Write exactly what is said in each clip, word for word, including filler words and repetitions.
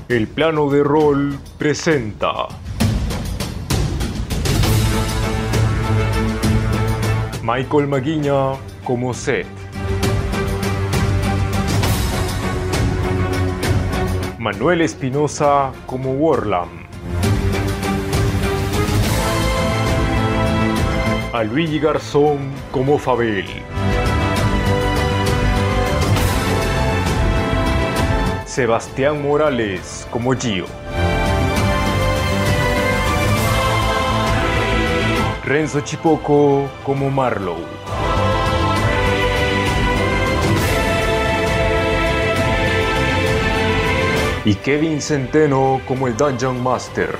El plano de rol presenta Michael Maguiña como Seth, Manuel Espinosa como Warlam, a Luigi Garzón como Fabel, Sebastián Morales como Gio, Renzo Chipoco como Marlow, y Kevin Centeno como el Dungeon Master.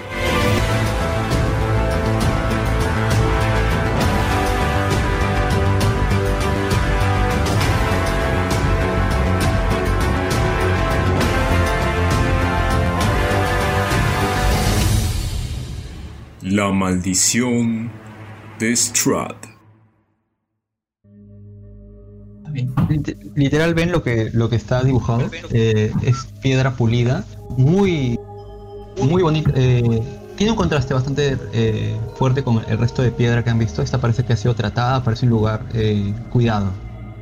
La maldición de Strahd. Literal, ven lo que lo que está dibujado. Eh, es piedra pulida, muy muy bonita. Eh, tiene un contraste bastante eh, fuerte con el resto de piedra que han visto. Esta parece que ha sido tratada, parece un lugar eh, cuidado.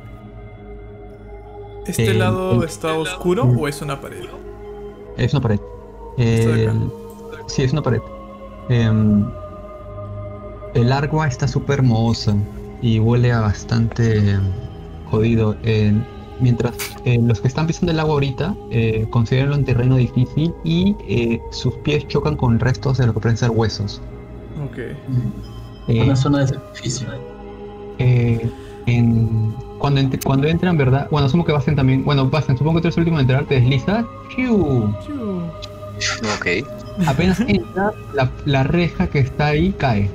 ¿Este Eh, lado el- está oscuro Mm. o es una pared? Es una pared. Esto de Eh, acá. sí, es una pared. Em, el agua está súper mohosa y huele a bastante em, jodido. Eh, mientras eh, los que están pisando el agua ahorita eh, consideran un terreno difícil y eh, sus pies chocan con restos de lo que pueden ser huesos. Ok. Eh, Una zona de sacrificio. eh, en- cuando, ent- cuando entran, ¿verdad? Bueno, asumo que Bastian también. Bueno, Bastian, supongo que tú eres el último en entrar, te deslizas. ¡Fiu! Ok. Apenas entra, la, la reja que está ahí cae.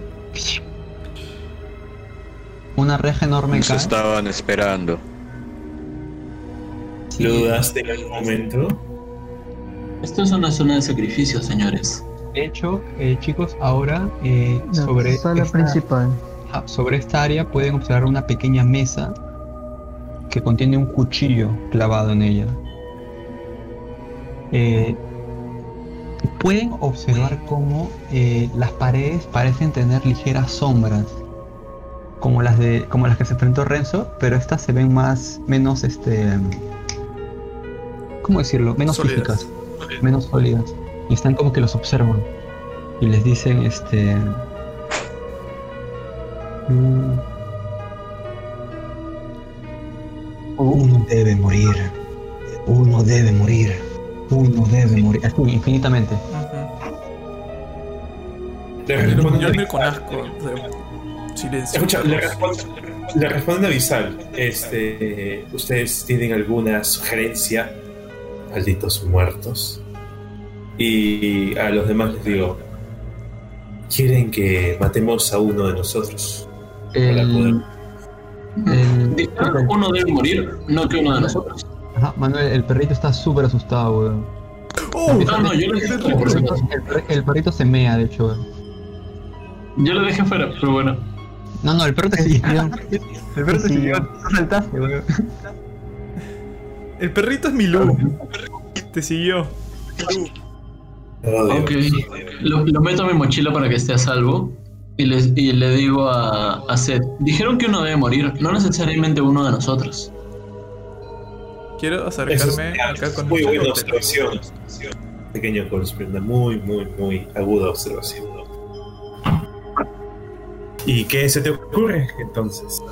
Una reja enorme Nos cae. estaban esperando. Sí. ¿Lo dudaste en algún momento? Esto es una zona de sacrificio, señores. De hecho, eh, chicos, ahora eh, La sobre, sala esta, principal. ah, sobre esta área pueden observar una pequeña mesa que contiene un cuchillo clavado en ella. Eh, pueden observar cómo eh, las paredes parecen tener ligeras sombras, como las de, como las que se enfrentó Renzo, pero estas se ven más, menos, este, ¿cómo decirlo? Menos Sólidas. físicas, menos sólidas, y están como que los observan y les dicen, este, mm, uno debe morir, uno debe morir, uno debe morir, así infinitamente. Le Yo responden irme a- con asco. O sea, silencio. Escucha, le responden, le responden a Visal. Este, ¿ustedes tienen alguna sugerencia? Malditos muertos. Y a los demás les digo, ¿quieren que matemos a uno de nosotros? Para poder- El, el- Dijeron uno debe morir, no que uno de nosotros. Ajá, Manuel, el perrito está súper asustado, weón. ¡Oh! No, no, yo lo dejé fuera, por si acaso. El, per- el perrito se mea, de hecho, weón. Yo lo dejé fuera, pero bueno. No, no, el perro te siguió. El perro te Sí. siguió, tú saltaste, weón. El perrito es Milú. Te siguió. Oh, Dios. Ok, lo, lo meto a mi mochila para que esté a salvo. Y, les, y le digo a, a Seth, dijeron que uno debe morir, no necesariamente uno de nosotros. Quiero Eso es acercarme acá con muy esta buena cautela. observación. Pequeño Colspin, una muy, muy, muy aguda observación. ¿Y qué se te ocurre entonces?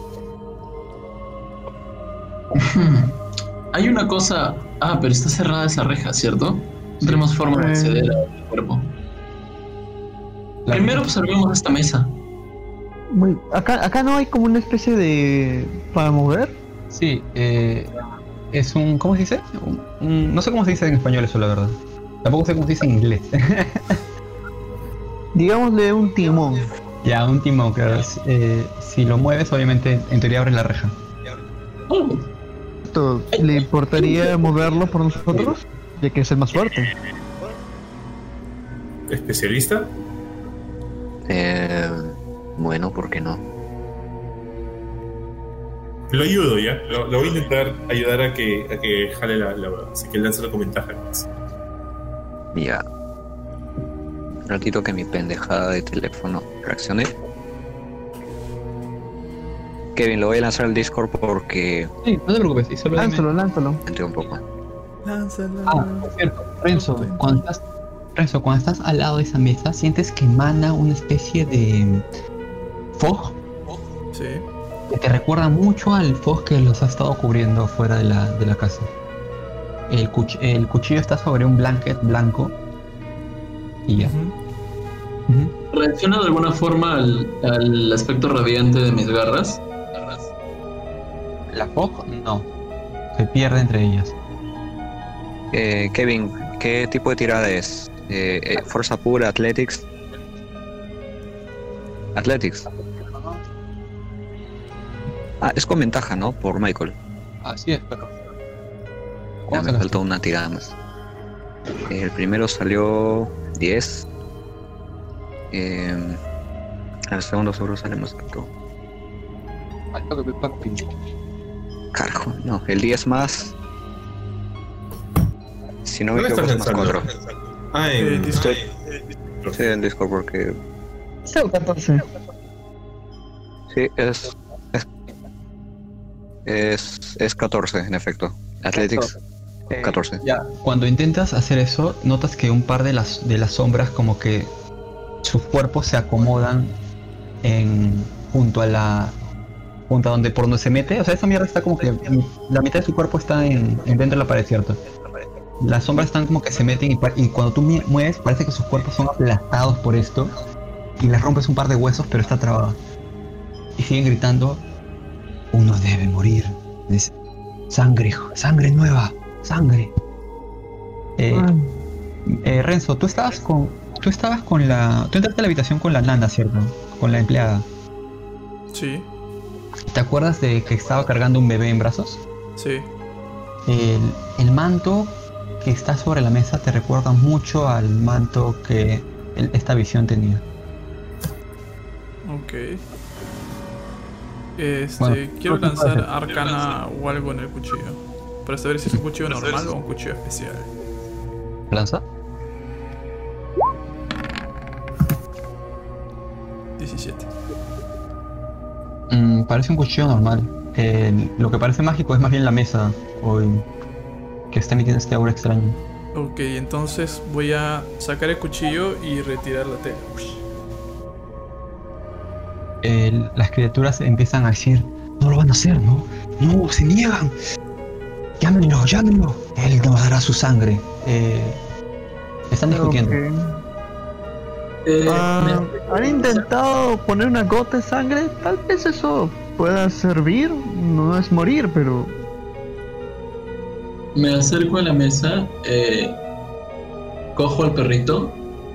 Hay una cosa... Ah, pero está cerrada esa reja, ¿cierto? No tenemos forma de Eh. acceder al cuerpo. La- Primero observemos esta mesa. Muy, acá, acá no hay como una especie de... para mover. Sí, eh, es un, ¿cómo se dice? Un- un- no sé cómo se dice en español eso, la verdad. Tampoco sé cómo se dice en inglés. Digámosle un timón. Ya, un timón, claro. es, eh, si lo mueves, obviamente, en teoría abres la reja. Oh, Esto, ¿le importaría moverlo por nosotros? Ya que es el más fuerte. ¿Especialista? Eh, bueno, ¿por qué no? Lo ayudo ya. Lo, lo voy a intentar ayudar a que, a que jale la, la Así que lánzalo con ventaja. Ya. Un ratito que mi pendejada de teléfono reaccione. Kevin, lo voy a lanzar al Discord porque Sí, no te preocupes, y solo dime- Lánzalo, lánzalo. entré un poco. Lánzala. Ah, por cierto, Renzo, cuando estás, Renzo, cuando estás al lado de esa mesa, sientes que emana una especie de fog Sí. que te recuerda mucho al fog que los ha estado cubriendo fuera de la, de la casa. El, cuch- el cuchillo está sobre un blanket blanco y ya. Ujú. Ujú. ¿Reacciona de alguna forma al, al aspecto radiante de mis garras? La fog no, se pierde entre ellas. Eh, Kevin, ¿qué tipo de tirada es? Eh, eh, ¿Fuerza pura, Athletics? Athletics. Ah, es con ventaja, ¿no? Por Michael. Así es, pero. Ya ¿Cuánto me sacaste? falta una tirada más. El primero salió diez. Eh, el segundo seguro sale más alto. Falta que me papi. Carajo, no, el diez más. Si no me ¿Dónde equivoco, estás es más lanzando? cuatro. Ah, en... Eh, Discord. Sí, en Discord porque. catorce. Sí, es. Es, es, es catorce, en efecto. Athletics, Eh, catorce. Ya, cuando intentas hacer eso, notas que un par de las de las sombras como que sus cuerpos se acomodan en junto a la junto a donde por donde se mete, o sea, esa mierda está como que la mitad de su cuerpo está en, en dentro de la pared, ¿cierto? Las sombras están como que se meten y, pa- y cuando tú mie- mueves parece que sus cuerpos son aplastados por esto y les rompes un par de huesos, pero está trabada. Y siguen gritando, uno debe morir. Es sangre, sangre nueva, sangre. Eh, Ah, eh, Renzo, tú estabas con, tú estabas con la, tú entraste a la habitación con la nana, ¿cierto? Con la empleada. Sí. ¿Te acuerdas de que estaba cargando un bebé en brazos? Sí. El, el manto que está sobre la mesa te recuerda mucho al manto que el- esta visión tenía. Ok. Este, Bueno, quiero ¿qué puede lanzar hacer? arcana o algo en el cuchillo. Para saber si es un cuchillo normal o un cuchillo especial. ¿Lanza? diecisiete. Mm, parece un cuchillo normal. El- lo que parece mágico es más bien la mesa hoy que está emitiendo este aura extraño. Ok, entonces voy a sacar el cuchillo y retirar la tela. Ush. El- las criaturas empiezan a decir, no lo van a hacer, ¿no? No, se niegan. Llámenlo, llámenlo. Él nos dará su sangre. Eh, están discutiendo. ok. Eh, Ah, me- ¿Han intentado poner una gota de sangre? Tal vez eso pueda servir. No es morir, pero Me acerco a la mesa, eh, cojo al perrito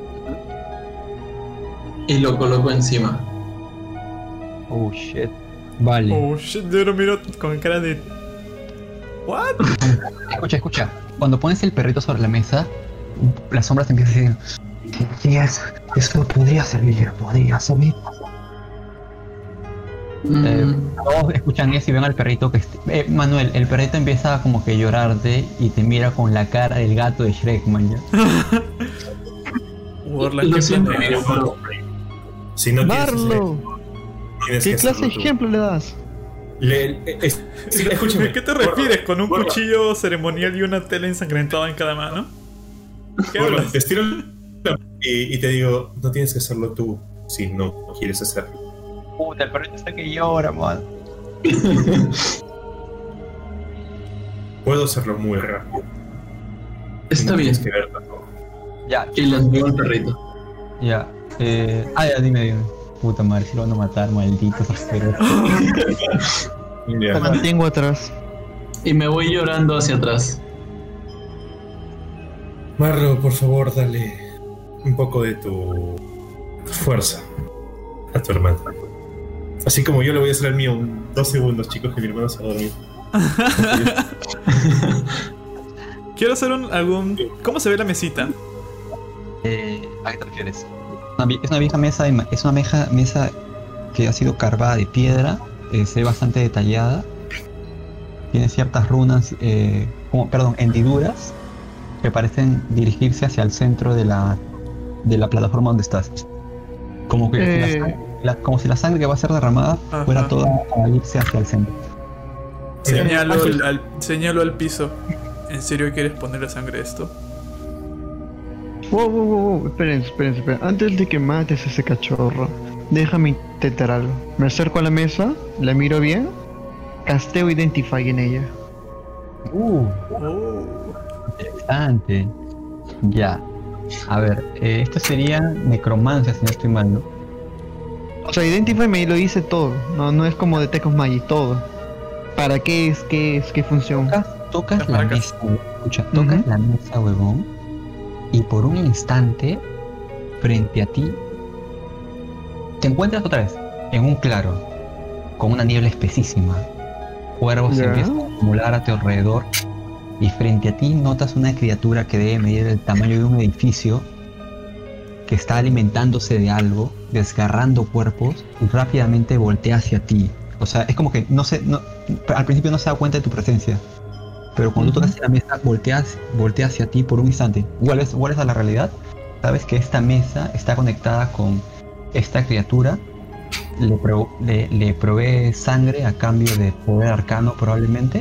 y lo coloco encima. Oh shit. Vale. Oh shit, yo lo miro con cara de. ¿What? Escucha, escucha. Cuando pones el perrito sobre la mesa, las sombras te empiezan a decir, sí, eso, eso podría servir, podría servir. Mm, Eh, todos escuchan eso y ven al perrito que... est- Eh, Manuel, el perrito empieza como que a llorarte y te mira con la cara del gato de Shrek, man. ¿Ya? Warlock, lo ¿qué siento, planeas? pero Si no tienes que hacer- Marlo, tienes ¿qué que clase de hacerlo tú. ejemplo le das? Le- le- es- sí, escúchame. ¿A qué te Warlock, refieres? ¿Con un Warlock, cuchillo ceremonial y una tela ensangrentada en cada mano? ¿Qué Warlock, hablas? te estiro la- y, y te digo, no tienes que hacerlo tú si no quieres hacerlo. Puta, el perrito está que llora, man. Puedo hacerlo muy rápido. está No bien. tienes que verlo. Ya, Y le entrego al perrito. ya. Eh, ah, ya, dime, dime. Puta madre, si lo van a matar, malditos asquerosos. Ya. Te mantengo atrás. Y me voy llorando hacia atrás. Marlo, por favor, dale un poco de tu fuerza a tu hermano. Así como yo le voy a hacer al mío en dos segundos, chicos, que mi hermano se va a dormir. Quiero hacer un, algún... ¿Cómo se ve la mesita? Eh, ¿a qué te refieres? Una vie- es una vieja mesa, de ma- es una meja- mesa que ha sido carvada de piedra, eh, se ve bastante detallada. Tiene ciertas runas, eh, como, perdón, hendiduras, que parecen dirigirse hacia el centro de la, de la plataforma donde estás. Como que Eh. la sangre- la- como si la sangre que va a ser derramada Ajá. fuera toda a irse hacia el centro. Señalo Eh, al, al- señalo al piso. ¿En serio quieres ponerle sangre a esto? Wow, wow, wow, wow. Esperen, esperen, esperen. Antes de que mates a ese cachorro, déjame intentar algo. Me acerco a la mesa, la miro bien, casteo Identify en ella. Uh, Oh. interesante. Ya. A ver, eh, esto sería necromancia si no estoy mal, ¿no? O sea, Identify me lo dice todo. No, no es como de Tech of Magic, todo. ¿Para qué es? ¿Qué es? ¿Qué función? Tocas, tocas Las la marcas. mesa, huevón. Escucha, tocas Ujú. la mesa, huevón, y por un instante, frente a ti, te encuentras otra vez en un claro, con una niebla espesísima. Cuervos se Ya. empiezan a acumular a tu alrededor, y frente a ti notas una criatura que debe medir el tamaño de un edificio, que está alimentándose de algo, desgarrando cuerpos, y rápidamente voltea hacia ti. O sea, es como que no se, no, al principio no se da cuenta de tu presencia, pero cuando tú tocas la mesa, volteas, voltea hacia ti por un instante. Vuelves, vuelves a la realidad, sabes que esta mesa está conectada con esta criatura, le, pro- le, le provee sangre a cambio de poder arcano probablemente.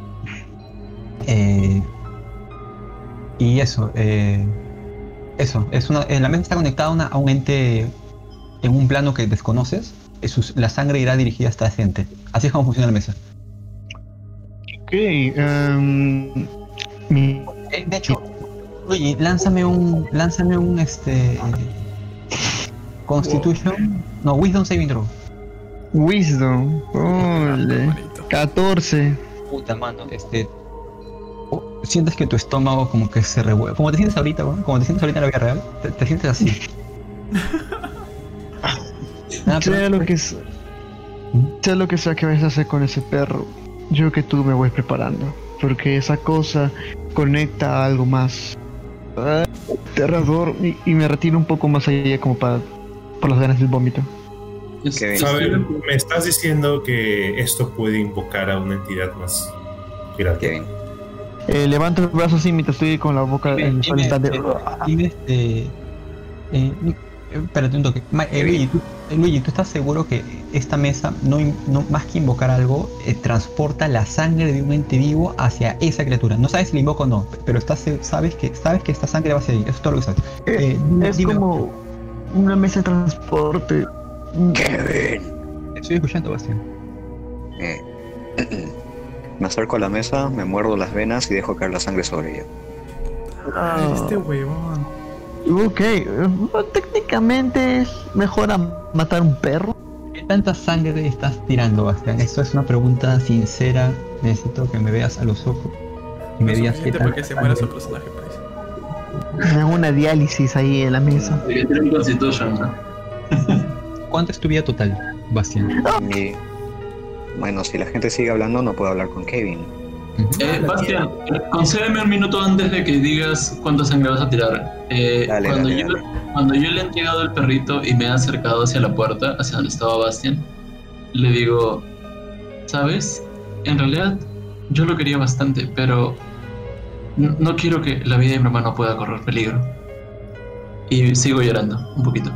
Eh, y eso, eh, eso, es una, eh, la mesa está conectada a, una- a un ente en un plano que desconoces. eh, sus- la sangre irá dirigida hasta ese ente. Así es como funciona la mesa. Ok, em, mi Eh, de hecho, oye, lánzame un, lánzame un este eh, Constitution, no, Wisdom Saving Throw. Wisdom. Ole. Hermanito. catorce. Puta mano, este, oh, sientes que tu estómago como que se revuelve, como te sientes ahorita, ¿no? Como te sientes ahorita en la vida real, te, te sientes así. Ah, pero- Sea lo que es, sea lo que sea que vayas a hacer con ese perro, yo que tú me voy preparando, porque esa cosa conecta a algo más ah, aterrador y, y me retiro un poco más allá como para por las ganas del vómito. Es- Qué bien. es- Saber, me estás diciendo que esto puede invocar a una entidad más grande. Qué bien. Eh, levanto el brazo así mientras estoy con la boca en el Dime, instante. eh, dime, este, eh, eh, espérate un toque. Ma- eh, Luigi, ¿tú, eh, Luigi, ¿tú estás seguro que esta mesa, no, in- no más que invocar algo, eh, transporta la sangre de un ente vivo hacia esa criatura? No sabes si la invoca o no, pero estás, se- sabes, que, sabes que esta sangre va hacia ahí. Eso es todo lo que sabes. Eh, dime- es dime- como una mesa de transporte. Kevin. Estoy escuchando, Bastián. Eh, me acerco a la mesa, me muerdo las venas y dejo caer la sangre sobre ella. Ah, Este huevón. ok, eh, técnicamente es mejor a matar un perro. ¿Qué tanta sangre estás tirando, Bastián? Esto es una pregunta sincera. Necesito que me veas a los ojos y me Lo digas qué suficiente para tanta que se muera su sangre. personaje, pues. Me hago una diálisis ahí en la mesa. que tiene un Constitution, ¿no? ¿Cuánto es tu vida total, Bastián? Y, bueno, si la gente sigue hablando, no puedo hablar con Kevin. Ujú. Eh, Bastian, eh, concédeme un minuto antes de que digas cuánta sangre vas a tirar. Eh, Dale, cuando, dale, yo, dale. cuando yo le he entregado el perrito y me he acercado hacia la puerta, hacia donde estaba Bastian, le digo, ¿sabes? En realidad, yo lo quería bastante, pero n- no quiero que la vida de mi hermano pueda correr peligro. Y sigo llorando un poquito.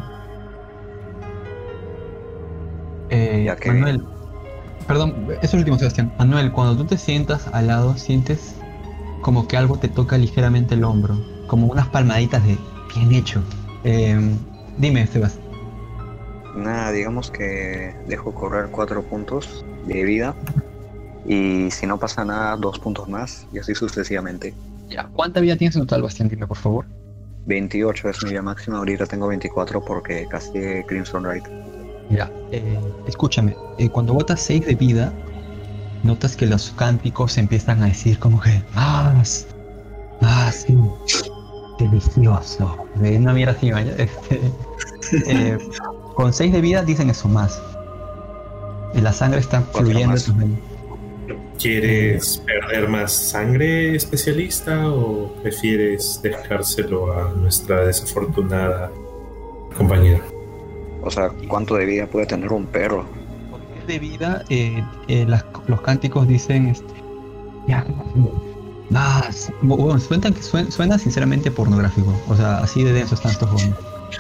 Eh, Ya que- Manuel, perdón, es el último, Sebastián. Manuel, cuando tú te sientas al lado, sientes como que algo te toca ligeramente el hombro, como unas palmaditas de bien hecho. Eh, dime, Sebas. Nada, digamos que dejo correr cuatro puntos de vida. Y si no pasa nada, dos puntos más. Y así sucesivamente. Ya, ¿cuánta vida tienes en total, Bastián? Dime, por favor. veintiocho es mi vida máxima. Ahorita tengo veinticuatro porque casi Crimson Rite. Ya, eh, escúchame, eh, cuando botas seis de vida, notas que los cánticos empiezan a decir como que más, más, sí, delicioso. De una mierda así, vaya. Este, eh, con seis de vida dicen eso, más. Y la sangre está Cuatro fluyendo. más. en tus venas. ¿Quieres perder más sangre, especialista, o prefieres dejárselo a nuestra desafortunada compañera? O sea, ¿cuánto de vida puede tener un perro? Con seis de vida, eh, eh, las- los cánticos dicen, este, ya, Ah, sí, bu- bueno, suena, que suena, suena sinceramente pornográfico. O sea, así de denso están estos jóvenes.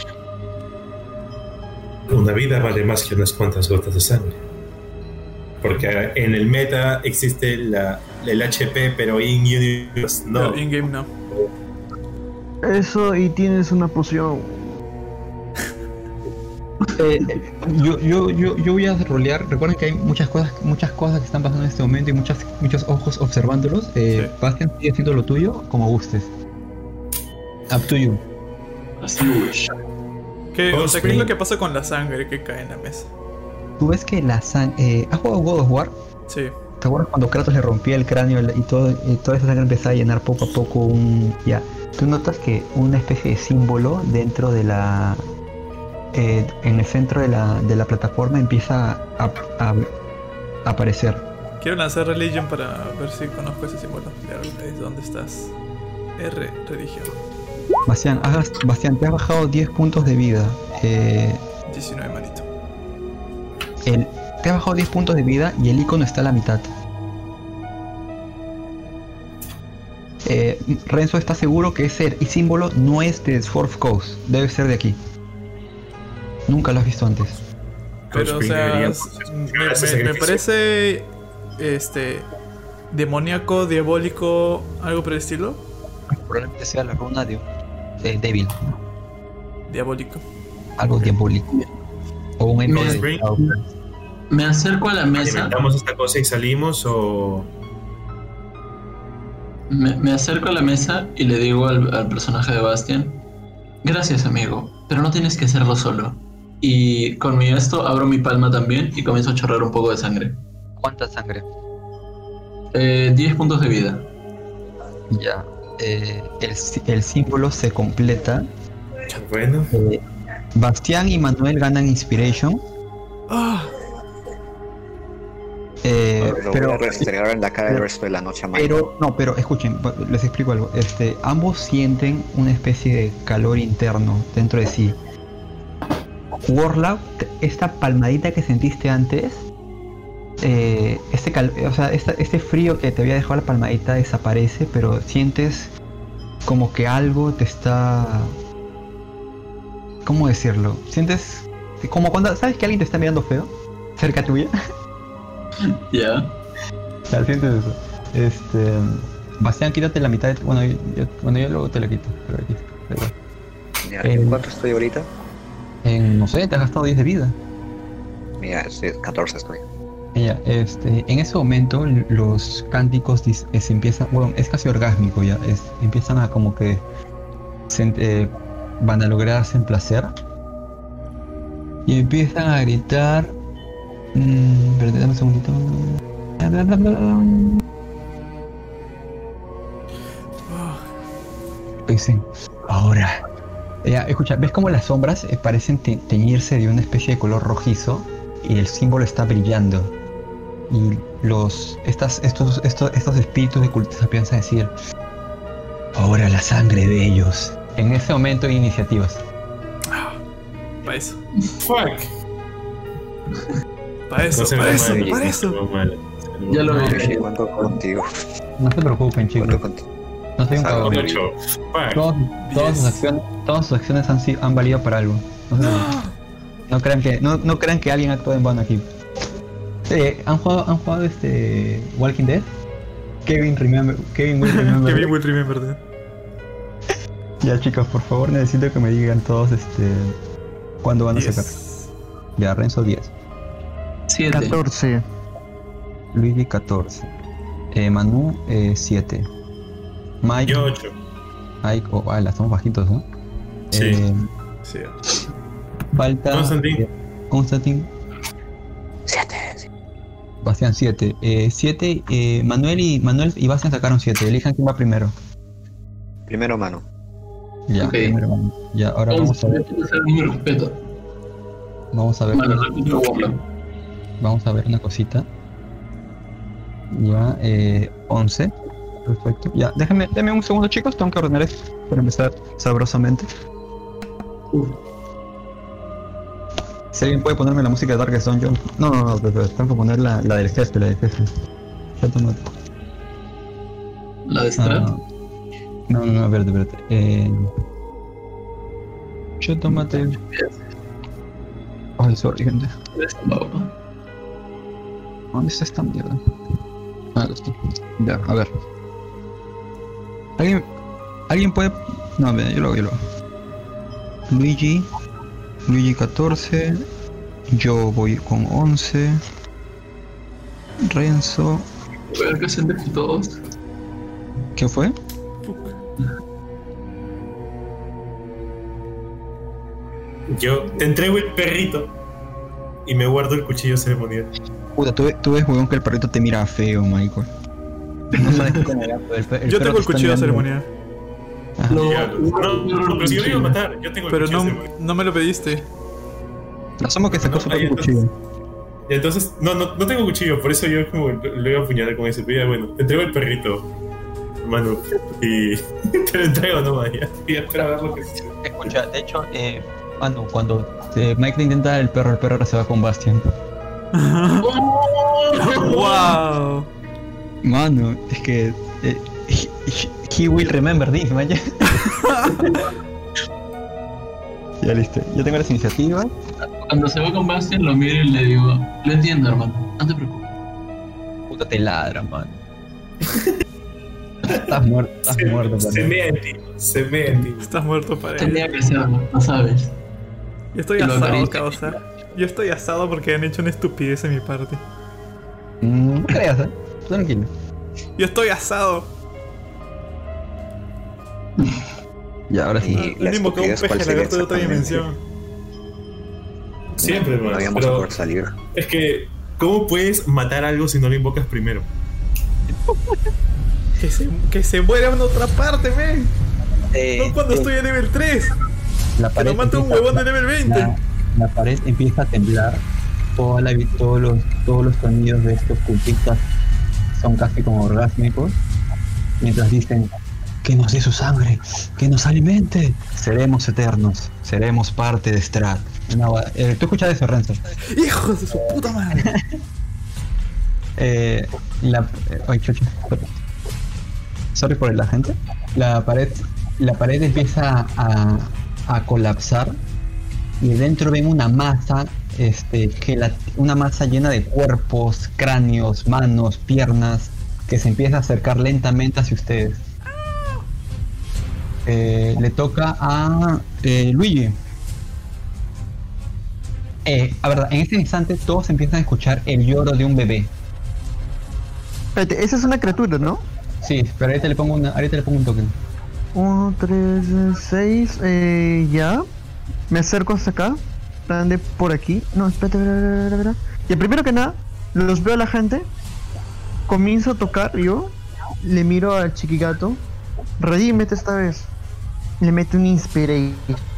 Una vida vale más que unas cuantas gotas de sangre. Porque en el meta existe la, el H P, pero in-universe no. Pero in-game no. Eso, y tienes una poción. Eh, eh, yo, yo, yo, yo voy a rolear. Recuerden que hay muchas cosas, muchas cosas que están pasando en este momento y muchas, muchos ojos observándolos. Eh, Sí. Bastian, sigue haciendo lo tuyo como gustes. Up to you. Así, wish. ¿Qué, o sea, ¿qué es Osprey. lo que pasa con la sangre que cae en la mesa? Tú ves que la sangre. Eh, ¿has jugado God of War? Sí. ¿Te acuerdas cuando Kratos le rompía el cráneo y todo, y toda esa sangre empezaba a llenar poco a poco un... Ya, tú notas que una especie de símbolo dentro de la... eh, en el centro de la, de la plataforma empieza a, a- a aparecer. Quiero lanzar Religion para ver si conozco ese símbolo. De ¿dónde estás? R, religión. Bastián, hagas, Bastián, te has bajado diez puntos de vida. Eh, diecinueve, manito. el, te has bajado diez puntos de vida y el icono está a la mitad. Eh, Renzo está seguro que ese símbolo no es de Fourth Coast, debe ser de aquí. Nunca lo has visto antes. Pero, o Osprey sea, debería s- me, hacer ese me- me sacrificio. parece este demoníaco, diabólico, algo por el estilo. Probablemente sea la runa de, de débil, Diabólico. algo diabólico. O un ente Osprey. de... Me acerco a la mesa. ¿Alimentamos esta cosa y salimos o...? Me, me acerco a la mesa y le digo al, al personaje de Bastian: gracias, amigo, pero no tienes que hacerlo solo. Y con mi esto abro mi palma también y comienzo a chorrar un poco de sangre. ¿Cuánta sangre? Eh, diez puntos de vida. Ya. Eh, el, sí- el símbolo se completa. Bueno, Eh, Bastián y Manuel ganan Inspiration. Ah, Eh, Lo pero, voy a restregar en la cara el resto de la noche a Mike. pero, no, pero escuchen, pa- les explico algo. Este, ambos sienten una especie de calor interno dentro de sí. Warlock, esta palmadita que sentiste antes, eh, este, cal- o sea, esta- este frío que te había dejado la palmadita desaparece, pero sientes como que algo te está... ¿Cómo decirlo? Sientes como cuando, ¿sabes que alguien te está mirando feo? Cerca tuya. Ya. O sea, sientes eso. Este... Bastián, quítate la mitad de... Bueno, yo, yo- bueno, yo luego te la quito. Pero aquí, pero- Ya, eh, ¿en cuánto estoy ahorita? en, no sé, te has gastado diez de vida. Mira, sí, catorce estoy. Ya, este, en ese momento l- los cánticos dis- eh, se empiezan, bueno, es casi orgásmico ya, es, empiezan a como que se, eh, van a lograrse en placer y empiezan a gritar. Mmm, espérate, dame un segundito. Dicen, ahora. Ya, escucha, ¿ves cómo las sombras eh, parecen te- teñirse de una especie de color rojizo y el símbolo está brillando? Y los estas estos estos estos espíritus de cultistas piensan decir, ahora la sangre de ellos. En ese momento hay iniciativas. para eso. fuck. Para eso, No se para ve eso, mal, para no eso. se ve mal. Ya lo Yo vi. sí cuento contigo. No se preocupen, chicos. Cuento contigo. No soy un Salvo cabrón. Ocho. Fuck. Todas, todas sus acciones, todas sus acciones han, sido- han valido para algo. No, se preocupen. No crean que no, no crean que alguien actúa en vano aquí. Eh, ¿han jugado han jugado este Walking Dead? Kevin remember Kevin will remember. Kevin will remember that. Ya, chicos, por favor, necesito que me digan todos este cuándo van a sacar. Yes. Ya, Renzo diez, Siete. catorce. Luigi catorce, eh, Manu eh, siete, Mike, Yo ocho. Mike, oh, ah, la estamos bajitos, ¿no? Sí. Eh, Sí. falta Constantin. eh, Constantin, Siete. sí. Bastián siete, eh, siete, eh, Manuel y Manuel y Bastián sacaron siete. Elijan quién va primero. Primero mano. Ya, Ok. primero Manu. Ya, ahora vamos a ver, Mi respeto. vamos a ver, Bueno, no quiero Warlock. vamos a ver una cosita. Ya, eh, once. Perfecto. Ya, déjenme, denme un segundo, chicos. Tengo que ordenar esto para empezar sabrosamente. Uf. Si alguien puede ponerme la música de Darkest Dungeon. No, no, no, pero tengo que poner la, la del jefe, la del jefe. Ya toma. La de Strat. Ah, no, no, no, espérate, espérate. Eh... Yo tómate. Ay, sorry, gente. ¿Dónde está esta mierda? Ah, lo estoy. Ya, a ver. ¿Alguien, ¿Alguien puede...? No, mira, yo lo hago, yo lo hago. Luigi. Luigi catorce. Yo voy con once. Renzo. Voy a ver qué hacen de todos. ¿Qué fue? Yo te entrego el perrito y me guardo el cuchillo ceremonial. Puta, tú, tú ves, huevón, que el perrito te mira feo, Michael. No sabes qué con el gato. El, el Yo perro tengo el te está cuchillo mirando. ceremonial. Ajá. No, Ya, no, no, no, pero si yo lo iba a matar, yo tengo el Pero cuchillo no, ceremonial. no me lo pediste. Asumo que sacó No, su ahí propio entonces- cuchillo. Y entonces, no, no, no tengo cuchillo, por eso yo como lo lo iba a apuñalar con ese. Pero ya, bueno, te entrego el perrito, hermano, y te lo entrego nomás, ya. Y espera a ver lo que sucede. Escucha, de hecho, eh, cuando, cuando eh, Mike le intenta el perro, el perro ahora se va con Bastian. ¡Wow! Mano, es que... Eh, he, he- he will remember this, man. Ya listo, yo tengo las iniciativas. Cuando se va con Bastian, lo miro y le digo: lo entiendo, hermano, no te preocupes. Puta, te ladra, man. Estás muerto, estás Se, muerto, se man. mea en ti, se mea en ti. Estás muerto para él. Tenía que hacerlo, lo sabes. Yo estoy Y lo asado, acaricio. causa. Yo estoy asado porque han hecho una estupidez en mi parte. Mm, no creas, eh. Tranquilo. Yo estoy asado. Ya, ahora sí. Y la Lo mismo que un estupidez, peje ¿cuál sería lagarto de otra exactamente? dimensión. Siempre, No hermano. habíamos a Pero poder salir. es que, ¿cómo puedes matar algo si no lo invocas primero? Que se, que se muera en otra parte, men. Eh, No cuando eh, estoy en nivel tres. la Que pared nos mate un empieza- huevón de nivel veinte. La, la pared empieza a temblar. Toda la, vi- todos, los, todos los sonidos de estos cultistas son casi como orgásmicos. Mientras dicen: que nos dé su sangre, que nos alimente. Seremos eternos, seremos parte de Strat. Una va- eh, ¿Tú escuchas eso, Renzo? ¡Hijos de su puta madre! Eh, la, eh, ay, chucha, sorry. Sorry por la gente. La pared, la pared empieza a, a colapsar y dentro ven una masa, este, que la, una masa llena de cuerpos, cráneos, manos, piernas, que se empieza a acercar lentamente hacia ustedes. Eh, le toca a eh, Luigi. Eh, a ver, en este instante todos empiezan a escuchar el lloro de un bebé. Espérate, esa es una criatura, ¿no? Sí, pero ahorita le pongo una, ahorita le pongo un token. uno, tres, seis, eh, ya. Me acerco hasta acá. Plan de por aquí. No, espérate, espera, espera, espera, espera. Y primero que nada, los veo a la gente. Comienzo a tocar yo. Le miro al chiquigato. Redímete esta vez. Le meto un inspiration.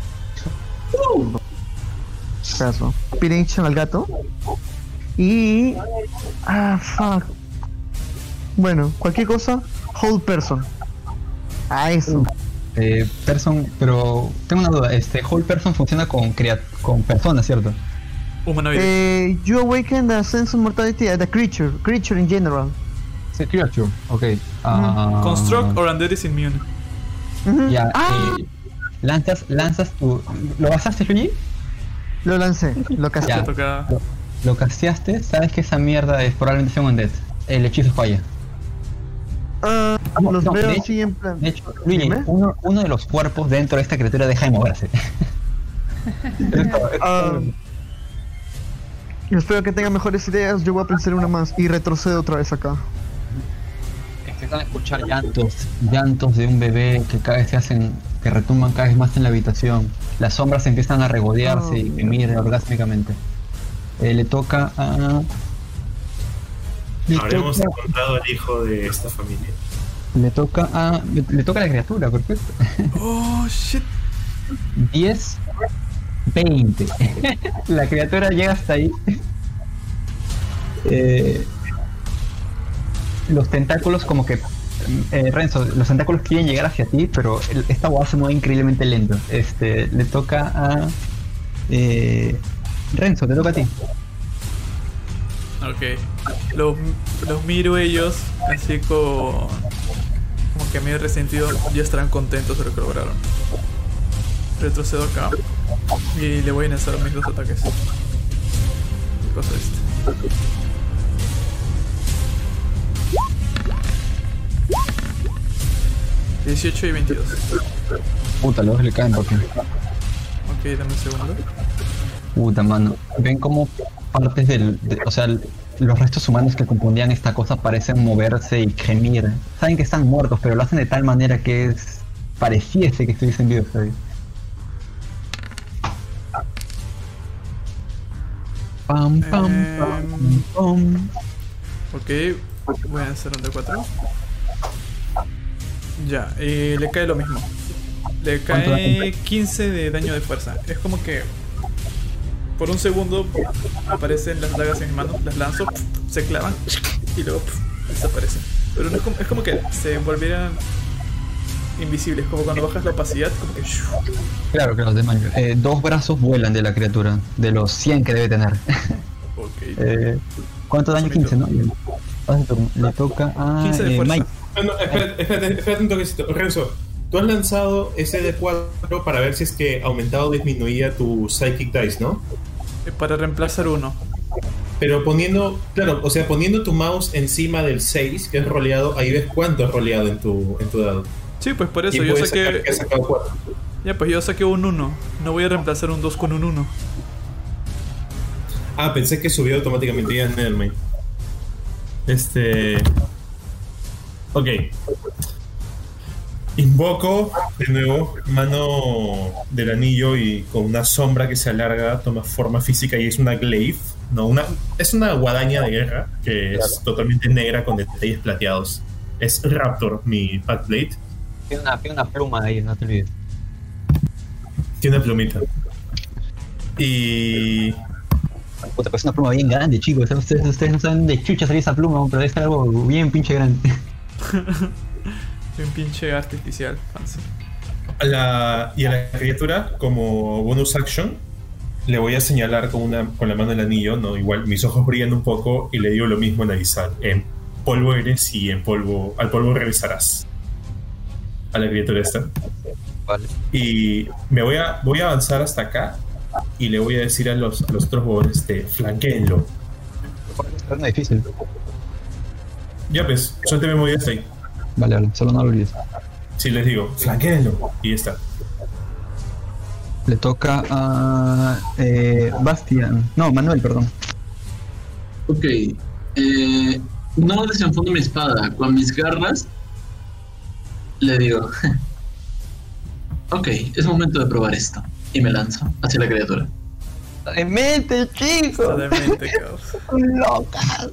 Caso. Inspiration al gato. Y... Ah, fuck. Bueno, cualquier cosa. Hold person. A eso. Eh, person, pero tengo una duda. Este whole person funciona con crea con personas, ¿cierto? Humanoide. Eh, you awaken the sense of mortality at the creature, creature in general. Sí, creature. Ok. Ah, Construct or undead is immune. Ujú. Ya. Ah, eh, lanzas, lanzas tu. ¿Lo basaste, Luigi? lo lancé, lo casté. Ya. Te toca. Lo, lo casteaste. Sabes que esa mierda es probablemente sea un undead. El hechizo falla. Ah, No, los no, veo de así en plan. De hecho, Luigi, Dime. uno, uno de los cuerpos dentro de esta criatura deja de moverse. Esto- esto- Ah, espero que tengan mejores ideas. Yo voy a pensar una más y retrocedo otra vez acá. Empiezan a escuchar llantos, llantos de un bebé que cada vez se hacen, que retumban cada vez más en la habitación. Las sombras empiezan a regodearse Oh, y gemir orgásmicamente. Eh, le toca a... Le Habremos toca, encontrado al hijo de esta familia. le toca a... Le, le toca a la criatura, perfecto. Oh shit. diez, veinte. La criatura llega hasta ahí. Eh, los tentáculos como que... Eh, Renzo, los tentáculos quieren llegar hacia ti, pero el- esta boda se mueve increíblemente lento. Este, le toca a... Eh, Renzo, te toca a ti. Ok. Los, los miro ellos así con. gemir resentido ya estarán contentos de lo que lograron. Retrocedo acá y le voy a lanzar mis dos ataques. ¿Qué cosa es este? dieciocho y veintidós. Puta, los le caen, papi. Ok, dame un segundo. Puta, mano. Ven como partes del... de- o sea, el- los restos humanos que compondían esta cosa parecen moverse y gemir. Saben que están muertos, pero lo hacen de tal manera que es... pareciese que estuviesen vivos todavía. Pam, pam, pam, pam. Ok, voy a hacer un D cuatro. Ya, eh, le cae lo mismo. Le ¿Cuánto cae daño? quince de daño de fuerza. Es como que por un segundo aparecen las dagas en mis manos, las lanzo, se clavan y luego desaparecen. Pero no es como, es como que se volvieran invisibles, como cuando bajas la opacidad, como que... Claro, claro, de mayo. Eh, dos brazos vuelan de la criatura, de los cien que debe tener. Ok. eh, ¿Cuánto daño? Eso me quince, ¿no? Pasa tu turno. Le toca a quince de eh, fuerza. Mike. Ah, no, espérate, espérate, espérate un toquecito. Renzo, tú has lanzado ese D cuatro para ver si es que aumentaba o disminuía tu Psychic Dice, ¿no? Eh, Para reemplazar uno. Pero poniendo, claro, o sea, poniendo tu mouse encima del seis, que es roleado, ahí ves cuánto es roleado en tu, en tu dado. Sí, pues por eso Y yo puedes sacar saqué... que has sacado cuatro. Ya, pues yo saqué un uno. No voy a reemplazar un dos con un uno. Ah, pensé que subió automáticamente. Ya, nevermind. Este. Ok. Invoco de nuevo mano del anillo y con una sombra que se alarga toma forma física y es una glaive. No, una. Es una guadaña de guerra que es totalmente negra con detalles plateados. Es Raptor, mi Packblade. Tiene una, tiene una pluma ahí, no te olvides. Tiene una plumita. Y. Puta, pues es una pluma bien grande, chicos. Ustedes, ustedes no saben de chucha salir esa pluma, pero es algo bien pinche grande. Un pinche artificial, fancy. A la, y a la criatura, como bonus action, le voy a señalar con, una, con la mano el anillo, ¿no? Igual mis ojos brillan un poco y le digo lo mismo en Avisal. En polvo eres y en polvo, al polvo regresarás. A la criatura esta. Vale. Y me voy a, voy a avanzar hasta acá y le voy a decir a los, a los otros jugadores, este, flanquéenlo. Es muy difícil. Ya pues, suélteme muy hasta ahí. Vale, vale, solo no lo olvides. Si les digo, flanquéenlo. Y ya está. Le toca a eh, Bastian. No, Manuel, perdón. Ok. Eh, no desenfundo mi espada. Con mis garras le digo... ok, es momento de probar esto. Y me lanzo hacia la criatura. ¡Demente, chicos! Demente, cabrón. ¡Locas!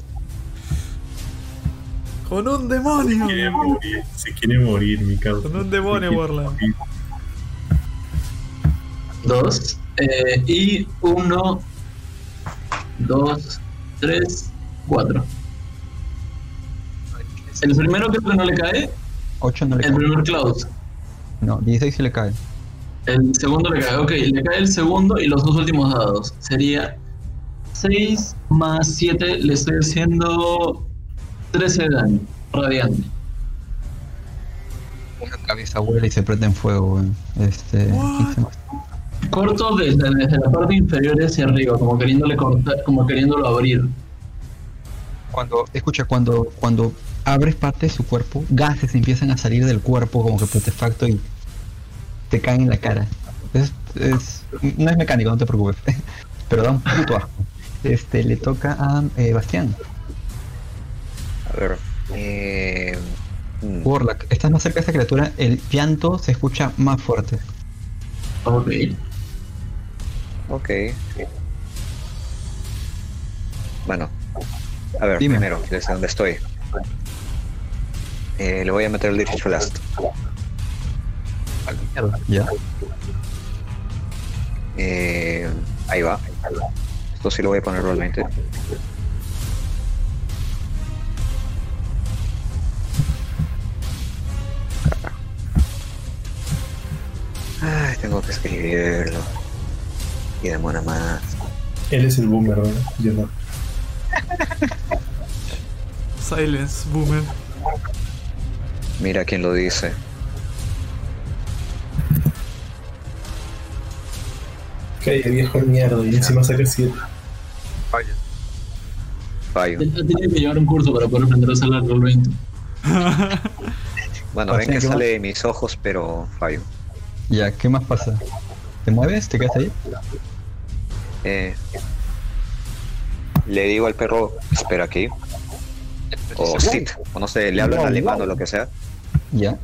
¡Con un demonio! Se quiere morir, se quiere morir, mi causa. Con un demonio, Se quiere Warland. morir. Dos. Eh, y uno... Dos... Tres... Cuatro. El primero creo que no le cae. ocho no le El cae. primer Klaus. No, dieciséis sí le cae. El segundo le cae. Ok, le cae el segundo y los dos últimos dados. Sería seis más siete. Le estoy haciendo trece de daño. Radiante. Una cabeza vuela y se prende en fuego, weón. Este. quince más. Corto desde, desde la parte inferior hacia arriba, como queriéndole cortar, como queriéndolo abrir. Cuando, escucha, cuando, cuando abres parte de su cuerpo, gases empiezan a salir del cuerpo como que putefacto y te caen en la cara. Es, es, no es mecánico, no te preocupes. Pero da un puto asco. Este, le toca a eh, Bastián. A ver. Eh, mm, Warlock, estás más cerca de esa criatura, el llanto se escucha más fuerte. Ok. ok. Bueno. A ver, Dime. primero, desde donde estoy. Eh, le voy a meter el Dirge Blast. Ya. Eh, ahí va. Esto sí lo voy a poner realmente. Ay, tengo que escribirlo. Y demora más. Él es el boomer, ¿verdad? Yo no. Silence, boomer. Mira quién lo dice. Calla, viejo de mierda, y encima saca siete. Fallo. Tiene que llevar un curso para poder aprender a usar el roll veinte. Bueno, O ven sea, que ¿qué sale de mis ojos, pero fallo. Ya, ¿qué más pasa? ¿Te mueves? ¿Te quedas ahí? Eh, le digo al perro, espera aquí. O sit, o no sé, le hablo en alemán o lo que sea. Ya.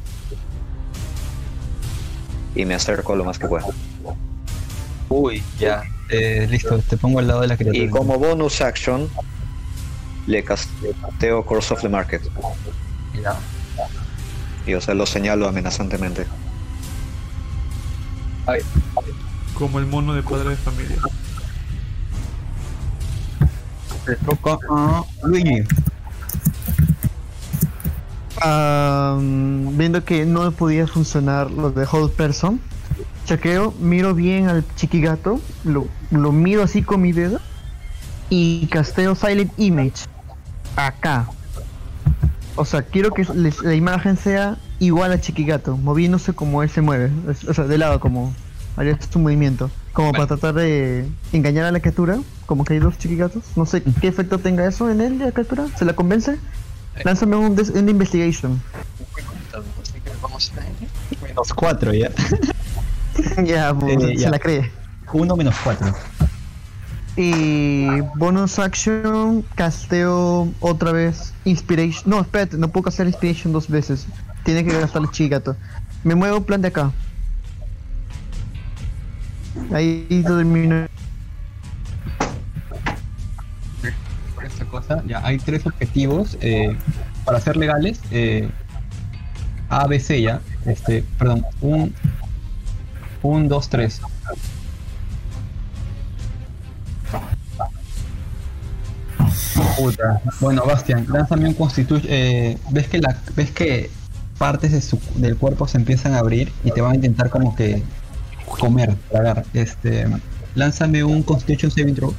Y me acerco lo más que pueda. Uy, ya. Eh, listo, te pongo al lado de la criatura. Y como bonus action, le casteo Curse of the Market. Ya. Y o sea, lo señalo amenazantemente. Ay, Como el mono de padre de familia. te toca a Luigi. Ah, viendo que no podía funcionar lo de Hold Person, chequeo, miro bien al chiquigato, lo, lo miro así con mi dedo y casteo Silent Image acá. O sea, quiero que les- la imagen sea igual al chiquigato, moviéndose como él se mueve, es- o sea, de lado, como haría su movimiento, como para tratar de engañar a la criatura, como que hay dos chiquigatos. No sé qué efecto tenga eso en él, la criatura. ¿Se la convence? Lánzame un, des- un investigation. Vamos a menos cuatro ya. Ya, pues, Eh, se ya. la cree. Uno menos cuatro. Y bonus action, casteo otra vez Inspiration. No, espérate, no puedo castear Inspiration dos veces. Tiene que gastar el chigato. Me muevo en plan de acá. Ahí termino. Por esta cosa, ya hay tres objetivos eh, para ser legales. Eh, A, B, C ya. Este, perdón, un, un, dos, tres. Puta. Bueno, Bastian, lánzame un constitution. Eh, ves que la, ves que partes de su, del cuerpo se empiezan a abrir y te van a intentar como que comer, tragar. Este, lánzame un Constitution Saving Throw.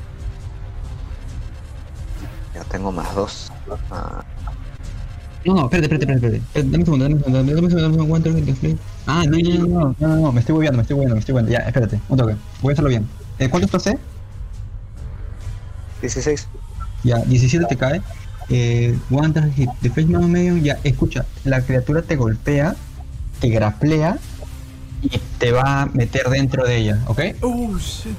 Ya tengo más dos. Ah, No, no, espérate, espérate, espérate, espérate. Dame un segundo, dame un segundo, dame un segundo, dame un segundo, dame un segundo. Ah, no, no, no, no, no, no, no, me estoy moviendo, me estoy moviendo, me estoy moviendo. Ya, espérate, un toque. Voy a hacerlo bien. Eh, ¿Cuánto es tu C? dieciséis. Ya, diecisiete te cae. Eh, one damage hit, defense más medio. Ya, escucha, la criatura te golpea, te graplea y te va a meter dentro de ella, ¿ok? Oh shit.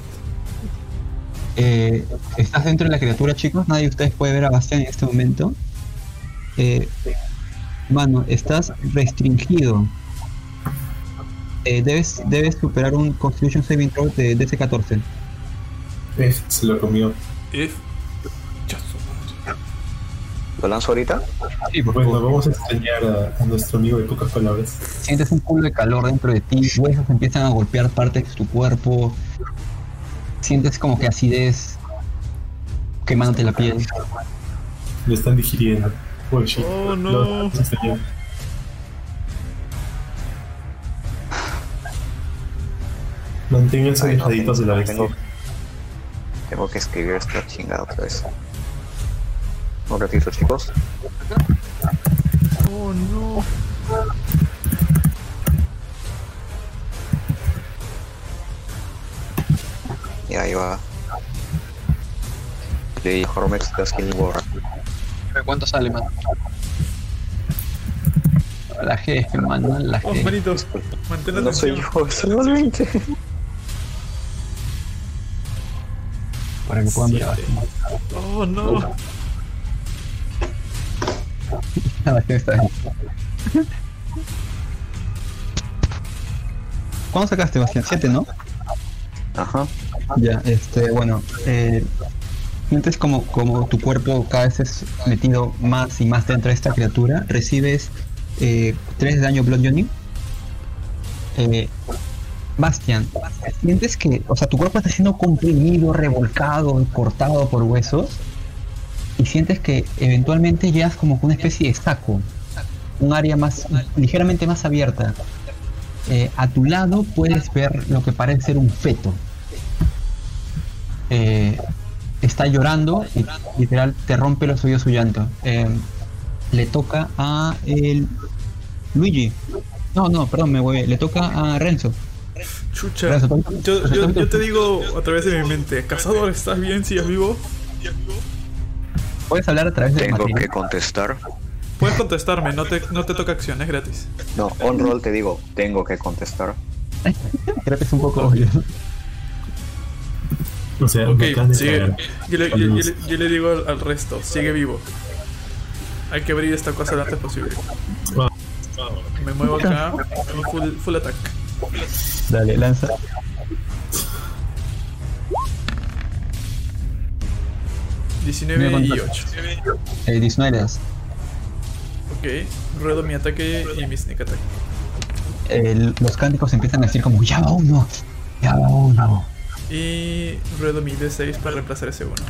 Eh, estás dentro de la criatura, chicos. Nadie de ustedes puede ver a Bastian en este momento. Eh, mano, estás restringido. Eh, debes, debes superar un Constitution Saving Throw de D C catorce. Eh, se lo comió. If. Ya su madre. ¿Lo lanzo ahorita? Sí, por Bueno, favor. vamos a extrañar a, a nuestro amigo de pocas palabras. Sientes un culo de calor dentro de ti. Huesos empiezan a golpear partes de tu cuerpo. Sientes como que acidez quemándote la piel. Lo están digiriendo. Oh, shit. Oh, no. Lo vamos a extrañar. Manténganse Ay, no, alejaditos de la tengo- bestia. Tengo que escribir esta chingada otra vez. Un ratito, chicos. Oh no. Y ahí va. De Hormex de Skill War. ¿Cuánto sale, man? La G, que mano, la Oh, G. manito. Mantén la No soy atención. yo, soy los veinte. Para que puedan ver. Oh no. La G está ahí. ¿Cuándo sacaste, Bastián? siete, ¿no? Ajá. Ya, este, bueno, eh, sientes como, como tu cuerpo cada vez es metido más y más dentro de esta criatura. Recibes eh, tres de daño bludgeoning. Eh, Bastian, sientes que, o sea, tu cuerpo está siendo comprimido, revolcado, cortado por huesos. Y sientes que eventualmente llegas como con una especie de saco, un área más, ligeramente más abierta. Eh, a tu lado puedes ver lo que parece ser un feto. Eh, está llorando y literal te rompe los oídos su llanto. Eh, le toca a el Luigi. No, no, perdón, me voy. Le toca a Renzo. Chucha. Renzo, ¿tú- Yo, Renzo, yo, ¿tú- yo te digo a través de mi mente, cazador, ¿estás bien? ¿Sigues vivo? Puedes hablar a través de Tengo material. que contestar. Puedes contestarme, no te, no te toca acción, es gratis. No, on roll te digo, tengo que contestar. Creo que es un poco obvio. O sea, Ok, me acaban de sigue. cagar. Yo le, yo- yo le- yo le digo al, al resto, sigue vivo. Hay que abrir esta cosa lo antes posible. Ah, Me muevo acá, en full, full attack. Dale, lanza. diecinueve Mira y cuánto. ocho. Eh, diecinueve le das. Ok, ruedo mi ataque y mi sneak attack. El- los cánticos empiezan a decir como ya va uno, ya va uno. Y ruedo mi D seis para reemplazar ese uno.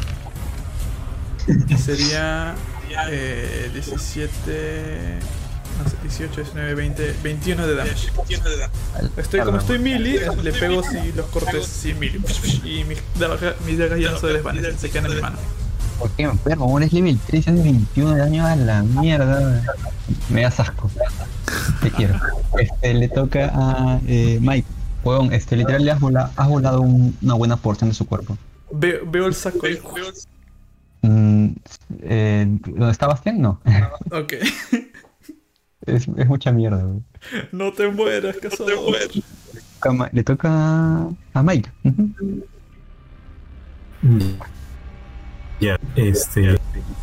Sería eh, diecisiete, no sé, dieciocho, diecinueve, veinte, veintiuno de damage. Estoy, como estoy melee, eh, le pego si los cortes sin melee. Y mis dagas, mis dagas ya no se desvanecen, se quedan en mi mano. ¿Por qué, perro? Un es level tres, hace veintiuno de daño a la mierda. Me das asco. Te quiero. Este, le toca a eh, Mike. Huevón, este, literal le has volado, has volado un- una buena porción de su cuerpo. Veo, veo el saco ahí. Mm, eh, ¿Dónde está Bastián? No. Ok. es, es mucha mierda, güey. No te mueras, cazador. Cama- Le toca a Mike. Ujú. Ya, este.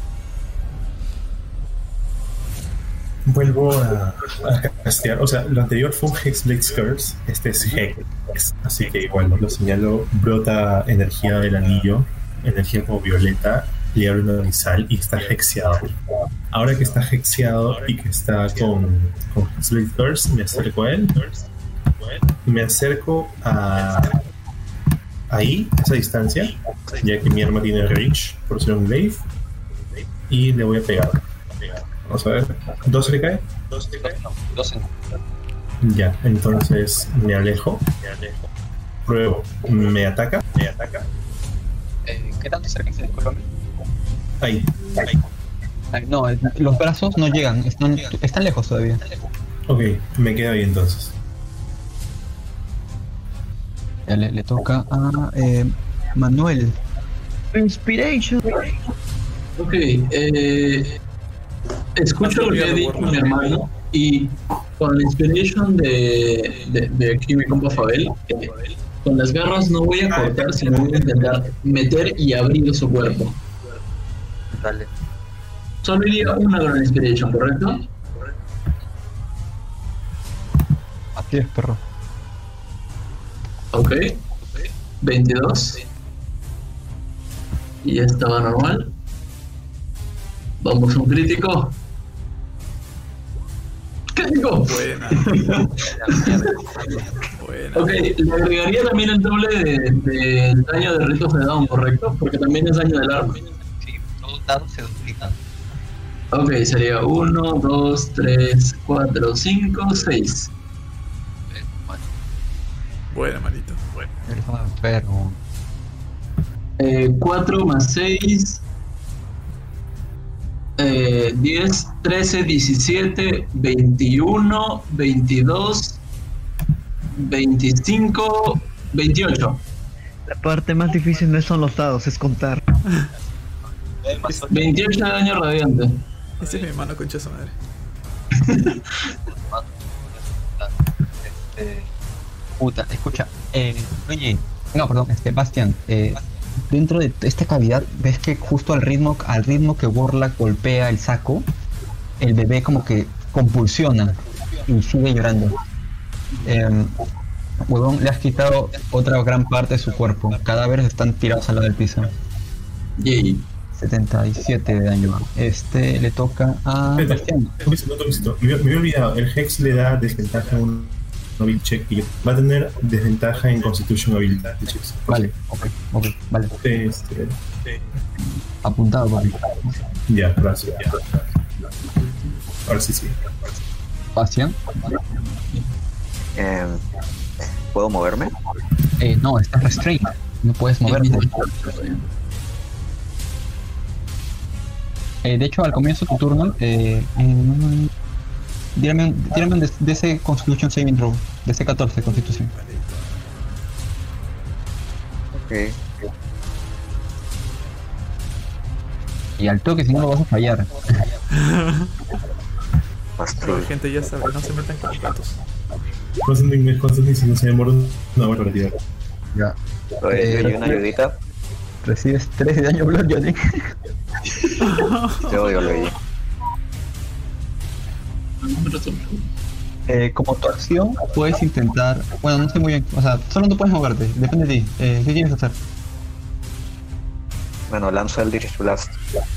Vuelvo a, a castear. O sea, lo anterior fue un Hexblade Curse. Este es Hex. Así que igual, ¿no? Lo señalo. Brota energía del anillo. Energía como violeta. Le abre una misal y está hexeado. Ahora que está hexeado y que está con, con Hexblade Curse, me acerco a él. Me acerco a. Ahí, a esa distancia, ya que mi arma tiene reach por ser un glaive, y le voy a pegar. Vamos a ver, ¿dos le cae? doce. Ya, entonces me alejo, pruebo, me ataca, me ataca, Eh, ¿Qué tanto cerca se disculpa? ahí, Ay, no, eh, los brazos no llegan, están, están lejos todavía. ok, me queda ahí entonces. Ya le, le toca a eh, Manuel. Inspiration. Ok, eh, escucho lo que ha dicho mi hermano y con la inspiration de, de, de aquí mi compa Fabel, eh, con las garras no voy a cortar, sino voy a intentar meter y abrir su cuerpo. Dale. Solo iría una gran inspiration, ¿correcto? Así es, perro. Ok, veintidós. Y ya estaba normal. Vamos a un crítico. ¡Crítico! Buena. Buena. Ok, le agregaría también el doble de, de daño de ritos de down, ¿correcto? Porque también es daño del arma. Sí, todos dados se duplican. Ok, sería uno, dos, tres, cuatro, cinco, seis. Buena, manito. Buena. Perro. Eh, cuatro más seis. Eh, diez, trece, diecisiete, veintiuno, veintidós, veinticinco, veintiocho. La parte más difícil no son los dados, es contar. veintiocho de daño radiante. Ese es mi hermano, concha de su madre. Este, puta, escucha, eh, oye, no, perdón, este, Bastián, eh, dentro de esta cavidad, ves que justo al ritmo, al ritmo que Warlock golpea el saco, el bebé como que compulsiona y sigue llorando. Eh, huevón, le has quitado otra gran parte de su cuerpo, cadáveres están tirados al lado del piso. Yay. setenta y siete de daño. Este le toca a Bastián. Toquecito, toquecito. Me, me había olvidado, el Hex le da desventaja a un ability check y va a tener desventaja en Constitution ability checks. Vale, ok, ok, vale. Este, Apuntado, papi. ya, gracias. Ahora sí, sí. Bastián. Eh, ¿Puedo moverme? Eh, no, estás restrained. No puedes moverte. Eh, de hecho, al comienzo de tu turno, eh, eh, Tírame, un- tírame un de, de ese Constitution Saving Throw. De ese catorce Constitución. Ok. Y al toque, si no lo vas a fallar. Bastante. La gente ya sabe, no se metan con los gatos. Constantine, Constantine, si no se demora una hora para tirar. Ya. Oye, Eh, ¿y una ayudita? Recibes tres de daño bludgeoning. Te odio, Luigi. Eh, como tu acción, puedes intentar. Bueno, no sé muy bien. O sea, solo no puedes moverte. Depende de ti. Eh, ¿Qué quieres hacer? Bueno, lanzo el Direct Blast.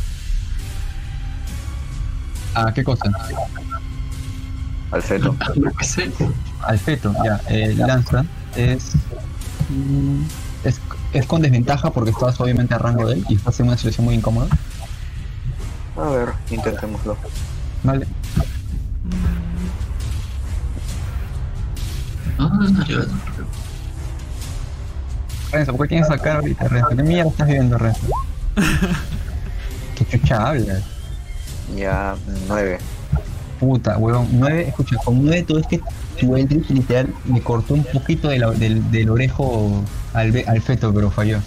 Ah, ¿qué cosa? Al feto. Lo que sé. Al feto, ya. Eh, lanza. Es. mm, es. Es con desventaja porque estás obviamente a rango de él y estás en una situación muy incómoda. A ver, intentémoslo. Vale. Ah, no, yo. Renzo, ¿por qué tienes esa cara ahorita, Renzo? ¿Qué mierda estás viendo, Renzo? ¿Qué chucha hablas? Ya, nueve. Puta, huevón. nueve, escucha, con nueve todo es que tu Eldritch literal me cortó un poquito de la- del, del orejo al, ve- al feto, pero falló.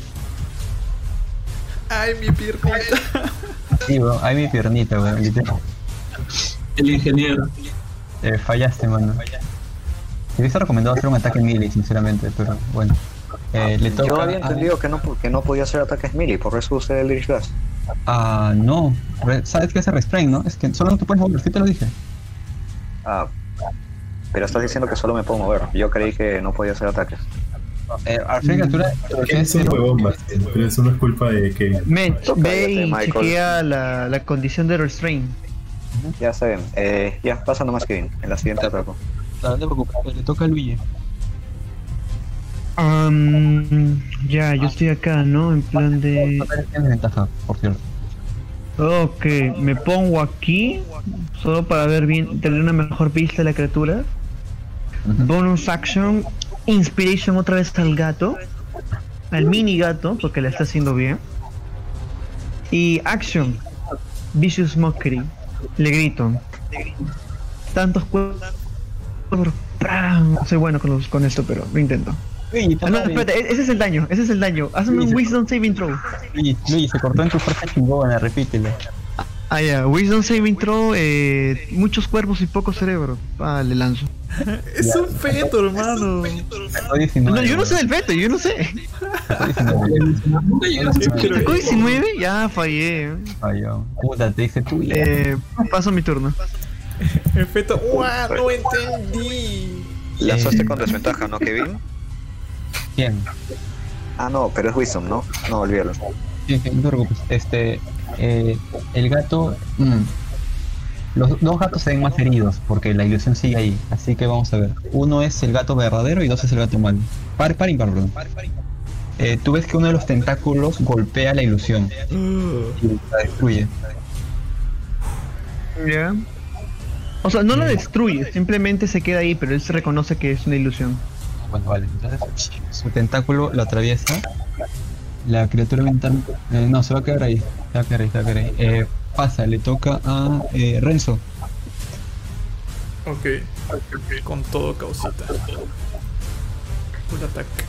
Ay, mi piernita. Sí, weón, ahí mi piernita, weón, literal. El ingeniero. Eh, fallaste, mano. Te hubiese recomendado hacer un ataque melee, sinceramente, pero bueno. Eh, le toca Yo había a- entendido que no, que no podía hacer ataques melee, por eso usé el Direct Blast. Ah, no. Re- ¿Sabes qué es el restrain, no? Es que solo no te puedes mover, sí te lo dije. Ah, pero estás diciendo que solo me puedo mover. Yo creí que no podía hacer ataques. Eh, al fin de criatura, Que es un huevón, Bastian, pero eso no es culpa de que. Mech, Cállate, ve y Michael. chequea la, la condición de restrain. Ya está bien. Eh, ya, pasa nomás Kevin. En la siguiente ataco. no te preocupes, le toca a Luigi. Um, ya, yo estoy acá, ¿no? En plan de... Tienes ventaja, por cierto. Ok, me pongo aquí, solo para ver bien, tener una mejor vista de la criatura. Ujú. Bonus action, inspiration otra vez al gato, al mini gato, porque le está haciendo bien. Y action, vicious mockery, le grito. Tantos cuerpos, no soy bueno con, los, con esto, pero lo intento. Luigi, Ah, no, espérate, e- ese es el daño, ese es el daño. Hazme un Wisdom Saving Throw. Luigi, Luigi, se cortó en tu fuerza chingona, repítelo. Ah, ya, Wisdom Saving Throw, eh, muchos cuerpos y poco cerebro. Ah, le lanzo. Es un feto, hermano. Sacó diecinueve, No, yo no sé weón. del feto, yo no sé. Sacó diecinueve. Nunca llegaste a Creo- ¿Sacó diecinueve? Ya fallé. Falló. Puta, te dice tú. Eh, paso mi turno. El feto. ¡Uah! No entendí. Lanzaste Eh. con desventaja, ¿no, Kevin? ¿Quién? Ah, no, pero es Wisdom, ¿no? No, olvídalo. Sí, sí, no te preocupes. Este, eh, el gato, mm, los dos gatos se ven más heridos porque la ilusión sigue ahí. Así que vamos a ver. Uno es el gato verdadero y dos es el gato malo. Par, par, impar, perdón. Eh, tú ves que uno de los tentáculos golpea la ilusión y la destruye. Ya. O sea, no la destruye, simplemente se queda ahí, pero él se reconoce que es una ilusión. Bueno, vale. Entonces, su tentáculo lo atraviesa. La criatura mental. Eh, no, se va a quedar ahí. Se va a quedar ahí, se va a quedar ahí. Eh, pasa, le toca a eh, Renzo. Ok. Con todo causita. Un ataque.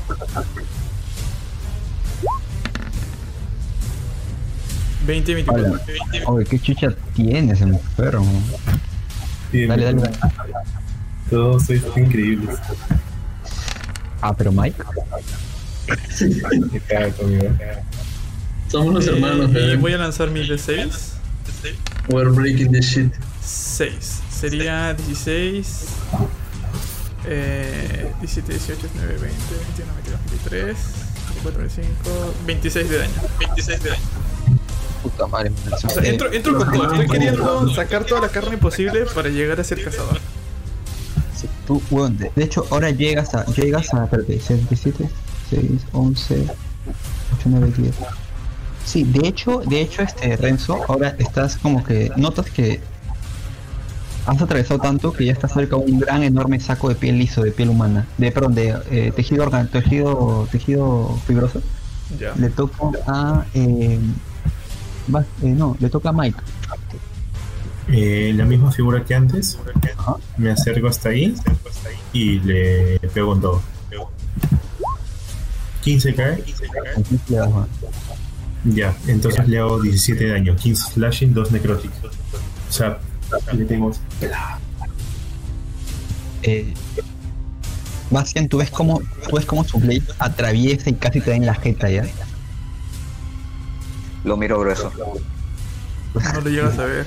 veinte, veinticuatro. Vale. Oye, qué chucha tienes, enfermo. Sí, Dale, dale, dale. Todos sois increíbles. Ah, pero Mike. Me cago conmigo. Somos los hermanos, Eh, y eh. voy a lanzar mi D seis. We're breaking the shit. seis. Sería dieciséis. Eh, diecisiete, dieciocho, diecinueve, veinte, veintiuno, veintidós, veintitrés, veinticuatro, veinticinco, veintiséis de daño. veintiséis de daño. Puta madre. O sea, entro, entro con todo. Estoy queriendo sacar toda la carne posible para llegar a ser cazador. Sí, tú, weón, de, de hecho, ahora llegas a. Llegas a. Espérate, seis, siete, seis, once, ocho, nueve, diez. Sí, de hecho, de hecho, este Renzo, ahora estás como que. Notas que. Has atravesado tanto que ya estás cerca de un gran, enorme saco de piel liso, de piel humana. De, perdón, de eh, tejido organ, tejido, tejido fibroso. Ya. Le toca a. Eh, va- eh, no, le toca a Mike. Eh, la misma figura que antes. Me acerco hasta ahí y le pego un todo. quince cae. Ya, entonces le hago diecisiete de daño. quince slashing, dos necrotic. O sea, le tengo. Eh, Bastian, tú ves como tú ves como su blade atraviesa y casi te da en la jeta, ¿ya? Lo miro grueso. No lo llegas a ver.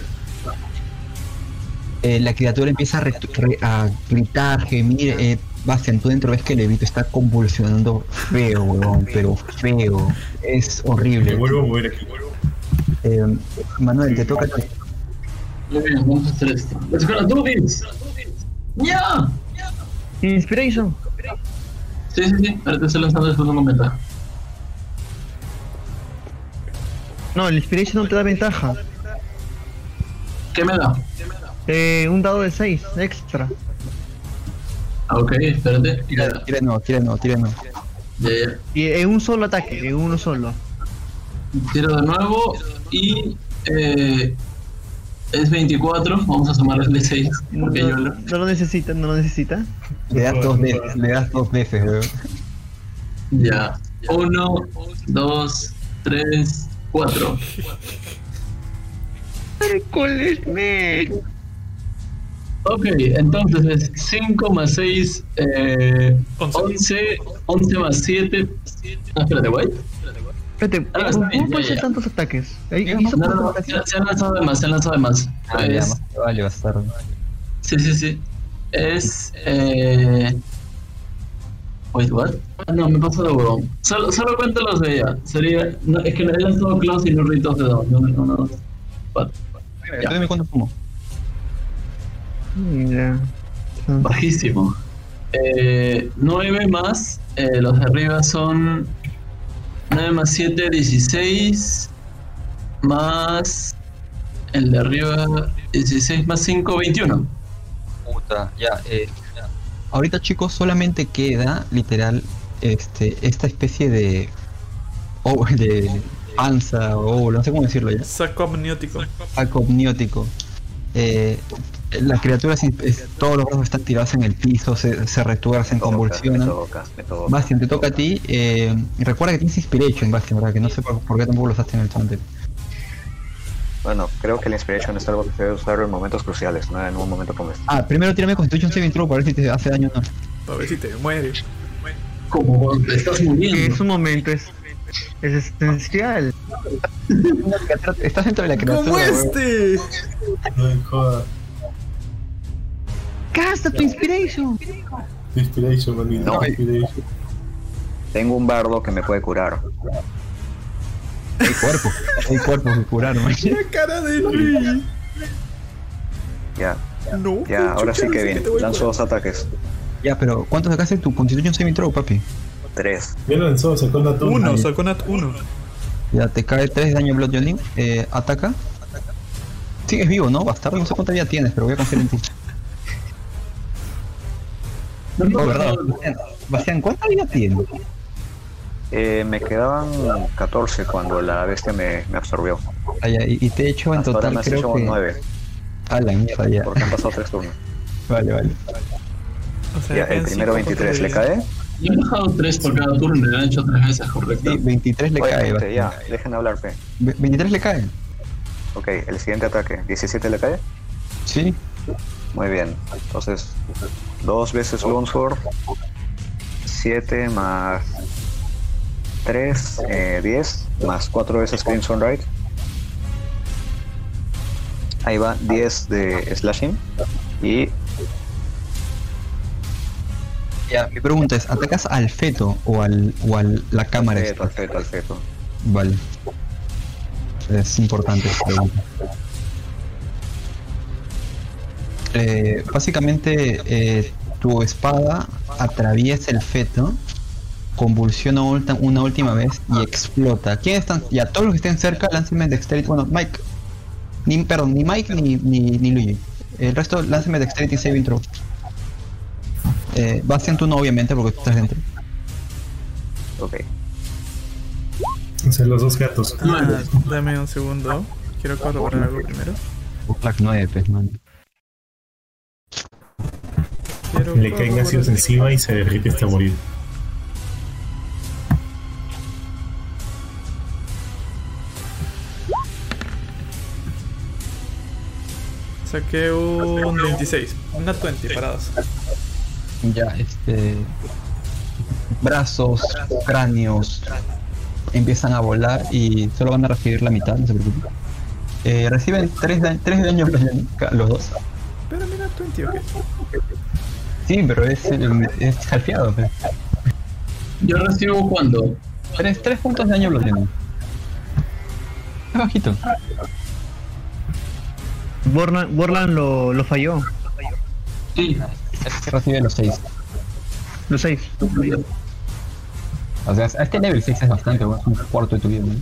Eh, la criatura empieza a, re- re- a gritar, gemir. Eh, Bastian, tú dentro ves que Levito está convulsionando feo, weón, pero feo. Es Me horrible. vuelvo a mover aquí. Eh, Manuel, te toca a ti. Muy bien, vamos a hacer esto. Let's go, do this. ¡Ya! Inspiration. Sí, sí, sí. Ahora te estoy lanzando el segundo con ventaja. No, el Inspiration no te da ventaja. ¿Qué me da? Eh, un dado de seis extra. Ah, ok, espérate. Tira, Ya, tira no, tira no, tira no. ya, ya. Y en un solo ataque, en uno solo. Tiro de nuevo y eh, es veinticuatro. Vamos a sumarle el de seis porque yo No, lo... no lo necesita, no lo necesita. Le das dos veces, le das dos veces, weón. Ya. Uno, dos, tres, cuatro. Ok, entonces es cinco más seis, eh, once, once más siete. Ah, espérate, ¿what? Espérate, Ah, está ¿cómo bien, puede ya, ser ya. tantos ataques? Ahí- No, ahí son No, no, tantos no, ataques. se, se han lanzado de más, se han lanzado de más. Ah, ya, Es- más te vale bastardo. sí, sí, sí. Es. Eh... Wait, what? Ah, no, me pasó de huevón. Solo, solo cuento los de ella. Sería. No, es que no he lanzado close y no ritos de dos. No, no, no. Cuatro. Tú dime cuánto fumo. Ya. Bajísimo. Eh, nueve más. Eh, los de arriba son. nueve más siete, dieciséis. Más. El de arriba. dieciséis más cinco, veintiuno. Puta, ya, eh, ahorita chicos solamente queda literal este esta especie de oh, de panza o no sé cómo decirlo ya, Saco amniótico. saco amniótico. Eh, la criatura sin- es- todos los brazos están tirados en el piso, se, se retuercen, Me toca, convulsionan. Me toca, me toca. Bastian, te toca a ti. Eh, recuerda que tienes Inspiration, Bastian, ¿verdad? Que no sé por, por qué tampoco lo usaste en el turno anterior. Bueno, creo que la Inspiration es algo que se debe usar en momentos cruciales, no en un momento como este. Ah, primero tírame Constitution Saving Throw para ver si te hace daño o no. Para ver si te mueres. Como cuando te estás Que muriendo. es un momento, es, es esencial. Estás dentro de la criatura. ¡Como weón. este! No me joda. ¡Gasta tu Inspiration! Inspiration, manito. No. Inspiration. Tengo un bardo que me puede curar. Hay cuerpo, hay cuerpo que curar, ¿no? La cara de Luis. Ya, No. ya, ahora sí chucha, que no sé bien. te voy a Lanzo curar. dos ataques. Ya, pero ¿cuánto sacaste tu Constitution Saving Throw, papi? Tres. Ya lo lanzó, sacó una tuna. Uno, sacó Nat uno. Ya te cae tres de daño Bloodjourney. Eh, ataca. Sigues vivo, ¿no? Bastardo, no sé cuánta vida tienes, pero voy a confiar en ti. No, no, Oh, verdad. no, no. Bastián, Bastián, ¿cuánta vida tienes? Eh, me quedaban catorce cuando la bestia me, me absorbió. Ah, ya, y, y te he hecho en Hasta ahora total me has creo hecho que... nueve, Ah, la mierda, ya. porque han pasado tres turnos. Vale, vale. O sea, Ya, el quedan primero cinco veintitrés, ¿le puntos de cae? Yo he bajado tres por cada turno y le han hecho tres veces, ¿correcto? Sí, veintitrés le Oye, cae, gente, Bastián. ya, dejen hablar, pe. Ve- veintitrés le cae. Ok, el siguiente ataque, diecisiete le cae. Sí. Muy bien, entonces dos veces Longsword, siete más tres, eh, diez, más cuatro veces Crimson Rite. Ahí va, diez de Slashing. Y Ya, mi pregunta es, ¿atacas al feto o al o al la cámara feto, esta? al feto, al feto. Vale. Es importante esta pregunta. Eh, básicamente, eh, tu espada atraviesa el feto, convulsiona ulta- una última vez y explota. ¿Quiénes están? Ya, todos los que estén cerca, láncenme Dexterity. Bueno, Mike. Ni, perdón, ni Mike ni, ni, ni Luigi. El resto, láncenme Dexterity Saving Throw. Eh, Bastian, tú no, obviamente, porque tú estás dentro. Ok. O sea, los dos gatos. Ah, dame un segundo. Quiero corroborar algo primero. Black nueve, pues, man. Quiero Le caen ácidos encima y se derrite hasta morir. Saqué un veintiséis. Una veinte paradas. Ya, este. Brazos, cráneos empiezan a volar y solo van a recibir la mitad, no se preocupen. Eh, reciben tres daños los, los dos. Pero mira, veinte, ¿o qué? Sí, pero es, es halfeado. Pues. Yo recibo cuando. Tres, tres puntos de daño los tienen. Es bajito. Borland, Borland lo, lo falló. Sí. Es que recibe los seis. Los seis. O sea, a este level seis es bastante, es un cuarto de tu vida, ¿no?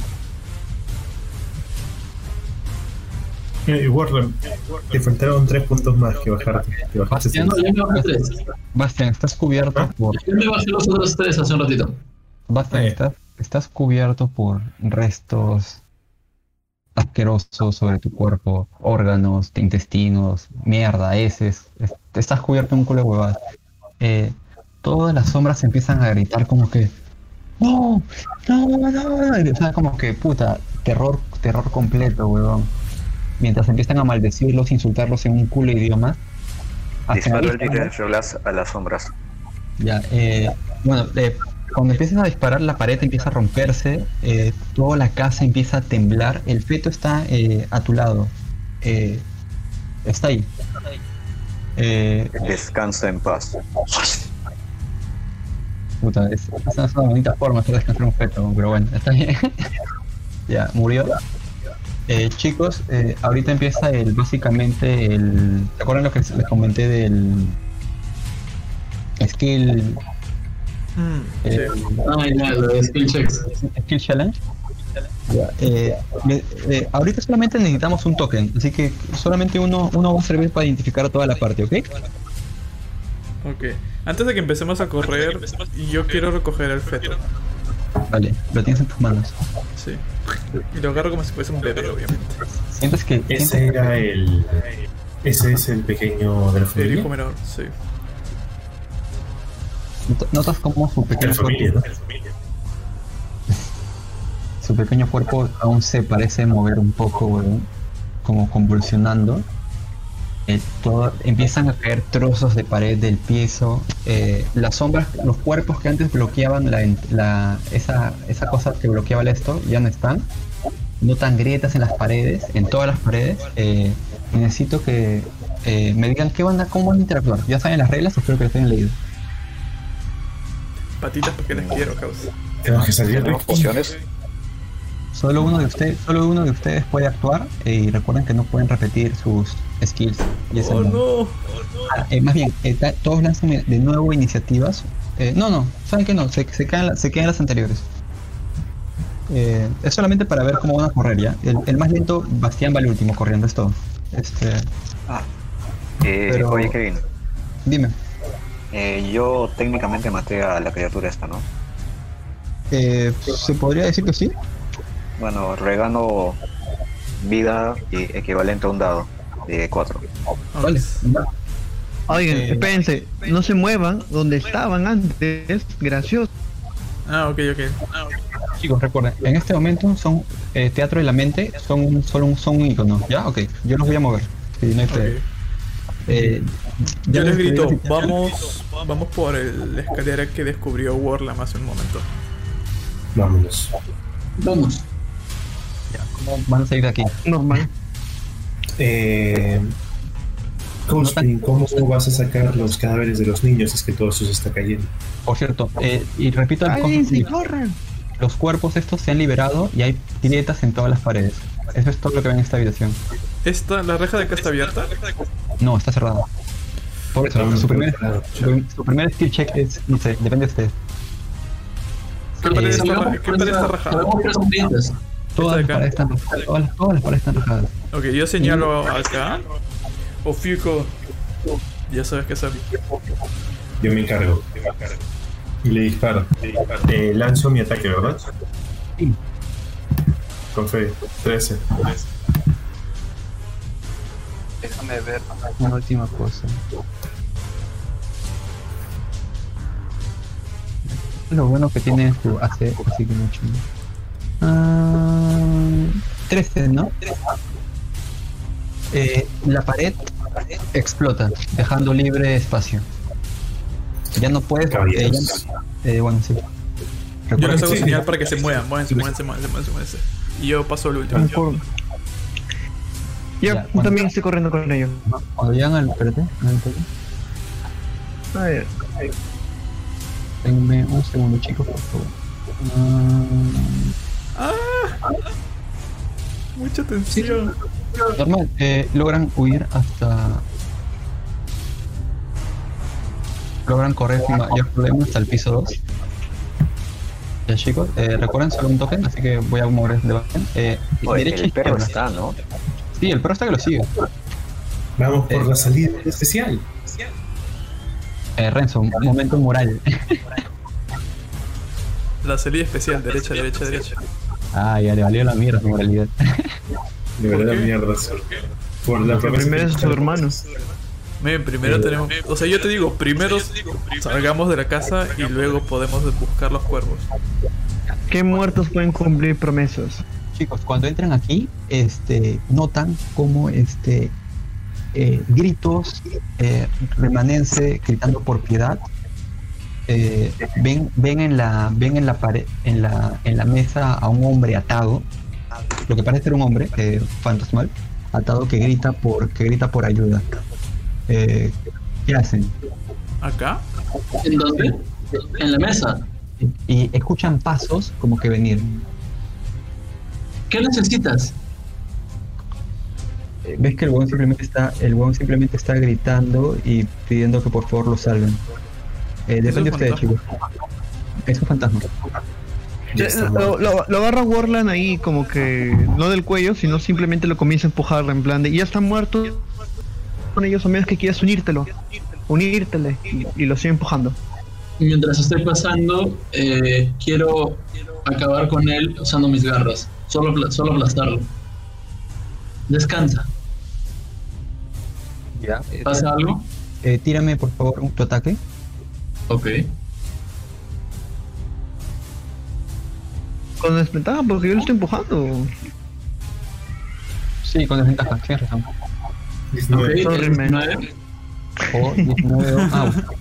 Eh, Warren, te faltaron tres puntos más que bajarte. Que bajaste Bastian, seis. No, yo me bajé tres. Bastian, estás cubierto por. Yo me bajé los otros tres hace un ratito. Bastian, Eh. estás, estás cubierto por restos asquerosos sobre tu cuerpo, órganos, intestinos, mierda, heces. Es- Estás cubierto en un culo de huevadas. Eh, todas las sombras empiezan a gritar como que no, no, no, no. O sea, como que puta, terror, terror completo, huevón. Mientras empiezan a maldecirlos, insultarlos en un culo de idiomas. hacen Disparo el avispas, ¿no? video las, a las sombras. Ya, eh, bueno, eh, cuando empiezas a disparar, la pared empieza a romperse, eh, toda la casa empieza a temblar, el feto está eh, a tu lado, eh, está ahí. Eh, Descansa en paz. puta, es, es una bonita forma de descansar un feto, pero bueno, está bien. Ya, murió. Eh, chicos, eh, ahorita empieza el, básicamente el... ¿Se acuerdan lo que les comenté del skill... Mm, eh, sí. Ah, ya, lo de skill checks. Skill Challenge? Ya, eh, me- eh, ahorita solamente necesitamos un token, así que solamente uno, uno va a servir para identificar a toda la parte, ¿ok? Ok. Antes de que empecemos a correr, yo quiero recoger el feto. Vale, lo tienes en tus manos. Sí. Y lo agarro como si fuese un bebé, obviamente. Sientes que... Ese sientes- era el. Ese es el pequeño de la El familia. hijo menor, sí. not- Notas como su De pequeño la familia, cuerpo, ¿no? su pequeño cuerpo aún se parece mover un poco, weón, como convulsionando. Eh, todo, empiezan a caer trozos de pared del piso. Eh, las sombras, los cuerpos que antes bloqueaban la, en- la- esa, esa cosa que bloqueaba esto ya no están. Notan grietas en las paredes, en todas las paredes. Eh, necesito que eh, me digan qué van a, cómo van a interactuar. Ya saben las reglas, espero que las hayan leído. Patitas porque las quiero, causa. Tenemos que salir de ¿Tenemos aquí. pociones? Solo uno de ustedes, solo uno de ustedes puede actuar, eh, y recuerden que no pueden repetir sus skills. Y es el Oh modo. no. Ah, eh, más bien, eh, ta- todos lanzan de nuevo iniciativas. Eh, no, no, saben que no, se, se, quedan, la- se quedan las anteriores. Eh, es solamente para ver cómo van a correr ya. El, el más lento, Bastián, va el último corriendo, es todo. Este, Ah. Eh, Pero- Oye, Kevin. dime, Eh, yo técnicamente maté a la criatura esta, ¿no? eh, ¿se podría decir que sí? Bueno, regano vida y equivalente a un dado de cuatro. Vale. Oigan, Eh, espérense, no se muevan donde estaban antes, gracioso. Ah, ok, ok. Chicos, recuerden, en este momento son eh, Teatro de la Mente, son un, solo un, son un icono, ¿ya? Ok, yo los voy a mover. Sí, no hay Ok. problema. Eh, Yo ya les grito, escribí la situación. vamos, vamos por el- la escalera que descubrió Warlam hace un momento. Vámonos. Vamos. ¿Cómo van a salir de aquí? Normal. Eh. Cospin, ¿cómo vas a sacar los cadáveres de los niños? Es que todo eso se está cayendo. Por cierto, eh, y repito, las cosas- ¡Cállense, corran! los cuerpos estos se han liberado y hay grietas en todas las paredes. Eso es todo lo que ven en esta habitación. Esta, la reja de acá está abierta. No, está cerrada. Por eso, Vamos su por primer, otro lado. su, su primer skill check es, no sé, depende de ustedes. ¿Qué pared Eh, está, ra- ¿qué pared está rajada? Sabemos que son clientes. Todas de las acá? paredes están rajadas. Todas las, todas las paredes están rajadas. Ok, yo señalo acá. Ofiuco, ya sabes qué hacer. Yo me encargo. Y le disparo. Eh, lanzo mi ataque, ¿verdad? Sí. Con fe. trece. déjame ver una última cosa. Lo bueno que tiene su A C, así que mucho. Ah, trece, ¿no? Eh, la pared explota, dejando libre espacio. Ya no puedes. Eh, ya, eh, bueno, sí. Yo les hago Sí. señal para que se muevan, muévense, muévense, muévense, muévense, muévense. Y yo paso al último. Por- Yo Ya, cuando- también estoy corriendo con ellos. Cuando llegan al. Espérate, al toque. A ver, Denme un segundo, chicos, por favor. Ah, ¡Ah! Mucha tensión. normal, eh, logran huir hasta. Logran correr sin mayor problema hasta el piso dos. Ya, chicos, eh, recuerden solo un token, así que voy a mover de base. Eh, Oye, derecha el perro izquierda. está, ¿no? Sí, el perro está que lo sigue. Vamos por Eh. la salida especial. Eh, Renzo, un momento moral. La salida especial, derecha, derecha, derecha. Ah, ya le valió la mierda su moralidad. De verdad, qué? mierda. Sor. Por la promesa primero es que- su hermano. Men, primero tenemos. O sea, yo te digo, primero salgamos de la casa y luego podemos buscar los cuervos. ¿Qué muertos pueden cumplir promesas? Chicos, cuando entran aquí, este, notan como este eh, gritos, eh, remanense gritando por piedad. Eh, ven, ven en la, ven en la pared, en la, en la mesa a un hombre atado, lo que parece ser un hombre eh, fantasmal, atado que grita por, que grita por ayuda. Eh, ¿Qué hacen? ¿Acá? ¿En dónde? En la mesa. Y escuchan pasos como que venir. ¿Qué necesitas? Eh, ves que el huevón simplemente está, el huevón simplemente está gritando y pidiendo que por favor lo salven. Eh, depende de ustedes, fantasma. chicos. Es un fantasma. Ya Eh, está. Lo, lo- lo agarra Warland ahí como que no del cuello, sino simplemente lo comienza a empujar en plan de ya está muerto con ellos, a menos que quieras unírtelo, unírtele y, y lo sigue empujando. Mientras estoy pasando, eh, quiero acabar con él usando mis garras. Solo, apla- solo aplastarlo. Descansa. Ya. Eh, ¿Pasa algo? eh, tírame por favor un tu ataque. Ok. Con desventaja porque yo lo estoy empujando. Sí, con desventaja, tienes razón. Ok, diecinueve. Sorry, el man. nueve. O diecinueve o- ah, bueno.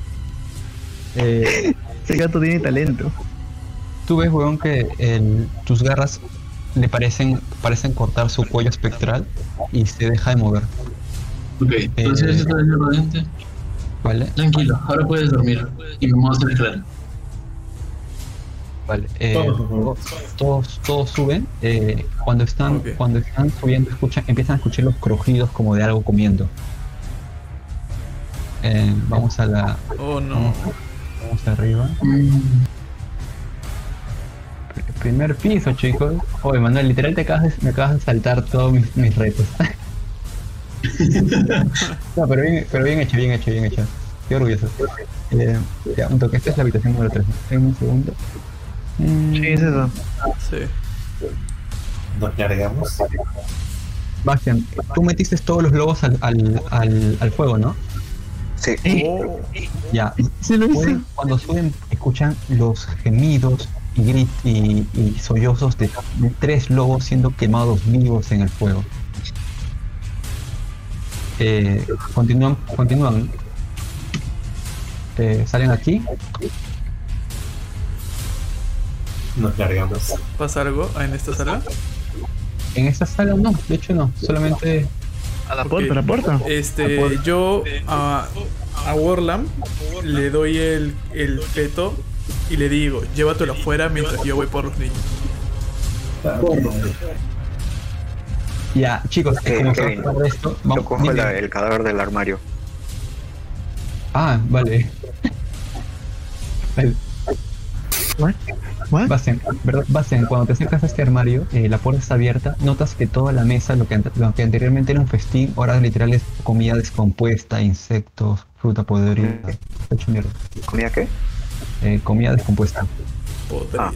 Eh, Ese gato tiene talento. tú ves, weón, que el- tus garras le parecen, parecen cortar su cuello espectral y se deja de mover. Ok, entonces Eh, esto es radiante. ¿Vale? Tranquilo, ahora puedes dormir. Y me muevo hacia el escalera. Vale. Eh, Todos, por favor. todos, todos suben. Eh, cuando están, Ok. cuando están subiendo, escuchan, empiezan a escuchar los crujidos como de algo comiendo. Eh, vamos a la, Oh no. vamos, vamos arriba. Mm, Primer piso, chicos. Oye, Manuel, literal te acabas de, me acabas de saltar todos mis, mis retos. No, pero bien, pero bien hecho, bien hecho, bien hecho. Estoy orgulloso. Eh, ya, un toque. Esta es la habitación número tres. En un segundo. Mm, Sí, es eso. Sí. Nos largamos. Bastian, tú metiste todos los globos al, al, al, al fuego, ¿no? Sí. Oh. Ya. Sí lo hice. Pueden- cuando suben, escuchan los gemidos y grit y, y sollozos de, de tres lobos siendo quemados vivos en el fuego. Eh, continúan, continúan. Eh, salen aquí. Nos largamos. ¿Pasa algo en esta sala? En esta sala no, de hecho no, solamente A la Ok. puerta, a la puerta. Este, yo a, a Warlam le doy el, el feto y le digo, llévatelo afuera mientras yo voy por los niños. ya, chicos, Eh, como se Kevin, va a acabar esto, Yo vamos, cojo dime. la- el cadáver del armario. Ah, vale. Vale. What? What? Bastian, ¿verdad? Bastian, cuando te acercas a este armario, eh, la puerta está abierta, notas que toda la mesa, lo que, ante- lo que anteriormente era un festín, ahora literal es comida descompuesta, insectos, fruta podrida. Está hecho mierda. ¿Comía qué? Eh, comida descompuesta. Podrida.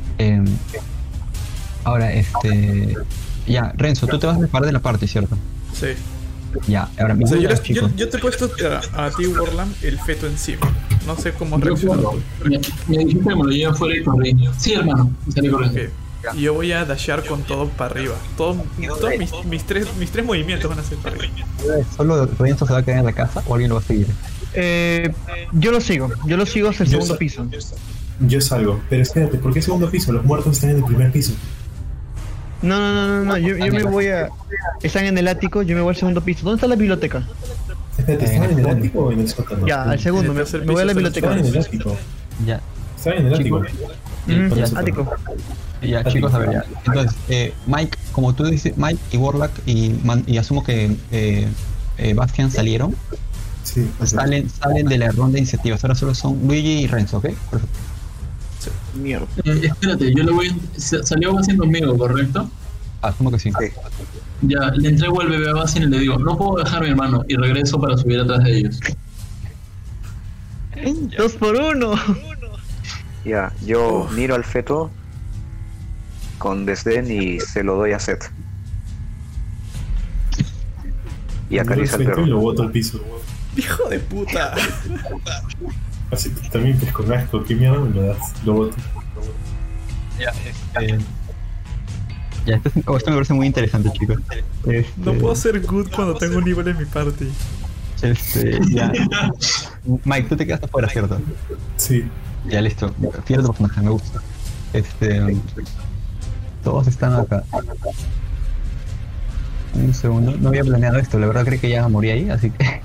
Eh, ahora, este... Ya, Renzo, tú te vas a separar de la parte, ¿cierto? Sí. Ya, ahora O sea, mismo yo, les- yo, chicos. yo te he puesto a, a ti, Warlam, el feto encima. No sé cómo Yo reaccionar. puedo. Me, me dijiste que me lo lleve afuera y corrí. Sí, hermano, y salí corriendo. Ok. Y yo voy a dashear con todo para arriba. Todo, todos mis, mis, tres, mis tres movimientos van a ser para arriba. ¿Solo Renzo se va a quedar en la casa o alguien lo va a seguir? Eh, yo lo sigo, yo lo sigo hasta el Yo segundo sa- piso. Yo salgo, pero espérate, ¿por qué segundo piso? Los muertos están en el primer piso. No, no, no, no, no, yo, yo me voy a... Están en el ático, yo me voy al segundo piso. ¿Dónde está la biblioteca? Espérate, ¿estaban en el ático o en el sótano? Ya, al segundo, me, me voy a la biblioteca. Estaban en el ático. Ya, Estaban en el ático. Chicos. Mm, Por eso, ático. ya chicos, a ver, ya. Entonces, eh, Mike, como tú dices, Mike y Warlock, y, man- y asumo que eh, eh, Bastian salieron, Sí, o sea, salen, salen de la ronda de iniciativas. Ahora solo son Luigi y Renzo, ¿ok? Perfecto. Mierda. Eh, espérate, yo le voy. sa- Salió Bastian conmigo, ¿correcto? Asumo que sí. Sí. Ya, le entrego el bebé a Bastian y le digo, no puedo dejar a mi hermano, y regreso para subir atrás de ellos. Dos por uno. Ya, yo miro al feto con desdén y se lo doy a Seth. Y acaricia al y perro. lo boto al piso. ¡Hijo de puta! Así tú también te con asco. ¿Qué mierda me lo das? Lo boto. Ya, este... Ya, esto, es- oh, esto me parece muy interesante, chicos. Este, No puedo ser good cuando tengo un nivel en mi party. Este, ya. Mike, tú te quedas afuera, ¿cierto? Sí. Ya, listo. Fiel tu personaje, me gusta. Este... Todos están acá. Un segundo. No había planeado esto, la verdad creí que ya morí ahí, así que...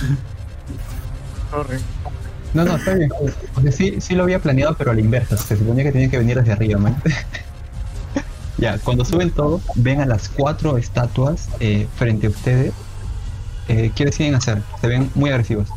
No, no, está bien. O sea, sí, sí lo había planeado, pero a la inversa. Se suponía que tenía que venir desde arriba, man. Ya, cuando suben todos, ven a las cuatro estatuas eh, frente a ustedes. Eh, ¿Qué deciden hacer? Se ven muy agresivos.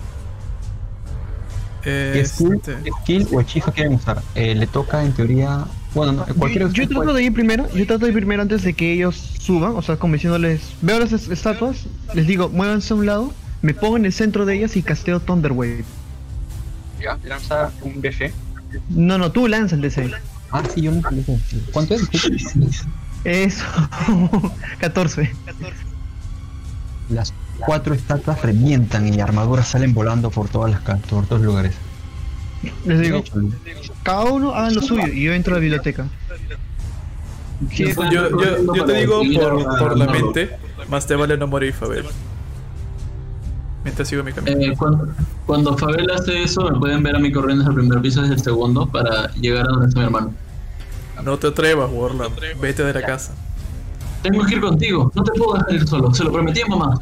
¿Qué skill, Este, qué skill o hechizo quieren usar? Eh, le toca, en teoría... Bueno, no, cualquier... Yo, yo trato de ir primero, yo trato de ir primero antes de que ellos suban, o sea, como diciéndoles, veo las es- estatuas, les digo, muévanse a un lado, me pongo en el centro de ellas y casteo Thunderwave. Ya, lanza un D C. No, no, tú lanza el D C. Ah, sí, yo no sé. ¿Cuánto es? Eso, catorce. Las cuatro estatuas revientan y armaduras salen volando por todas las ca- por todos los lugares. Les digo, cada uno hagan lo suyo y yo entro a la biblioteca. Sí, yo, yo, yo te digo por, por la mente, más te vale no morir, Fabel. Mientras sigo mi camino. Eh, cuando, cuando Fabel hace eso, me pueden ver a mí corriendo desde el primer piso desde el segundo para llegar a donde está mi hermano. No te atrevas, Warlock. Vete de la casa. Tengo que ir contigo, no te puedo dejar ir solo, se lo prometí a mamá.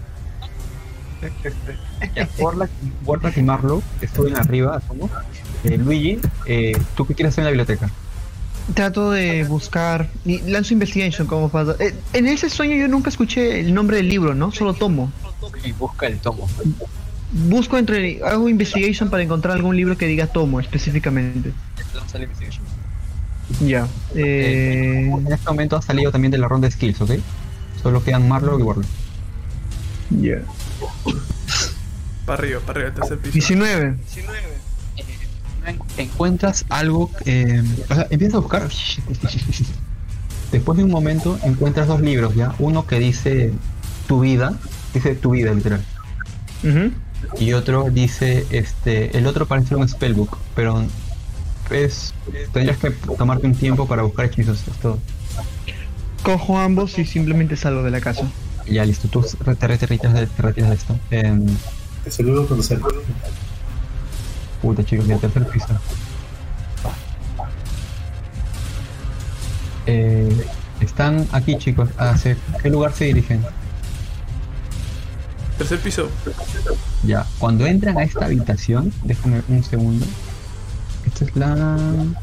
Ya, Warlock, Warlock y Marlow estuvieron arriba, asumo. Eh, Luigi, eh, ¿tú qué quieres hacer en la biblioteca? trato de buscar y lanzo investigation como para... Eh, en ese sueño yo nunca escuché el nombre del libro, ¿no? Solo tomo. Y busca el tomo. Busco entre... Hago investigation para encontrar algún libro que diga tomo específicamente. Lanza la investigation. Ya. Eh... En este momento ha salido también de la ronda de skills, ¿ok? Solo quedan Marlow y Warlock. Ya. Para arriba, para arriba, el tercer piso. diecinueve. Encuentras algo, eh, o sea, empiezas a buscar. Después de un momento encuentras dos libros, ya, uno que dice tu vida, dice tu vida literal, Uh-huh. y otro dice, este, el otro parece un spellbook, pero es, tendrías que tomarte un tiempo para buscar hechizos, es todo. Cojo ambos y simplemente salgo de la casa. Ya listo, tú te te retiras de, te retiras de esto. Eh, Te saludo cuando salgo. puta chicos, ya tercer piso. Eh, están aquí chicos, ¿hacia qué lugar se dirigen? Tercer piso. Ya, cuando entran a esta habitación, déjame un segundo. Esta es la...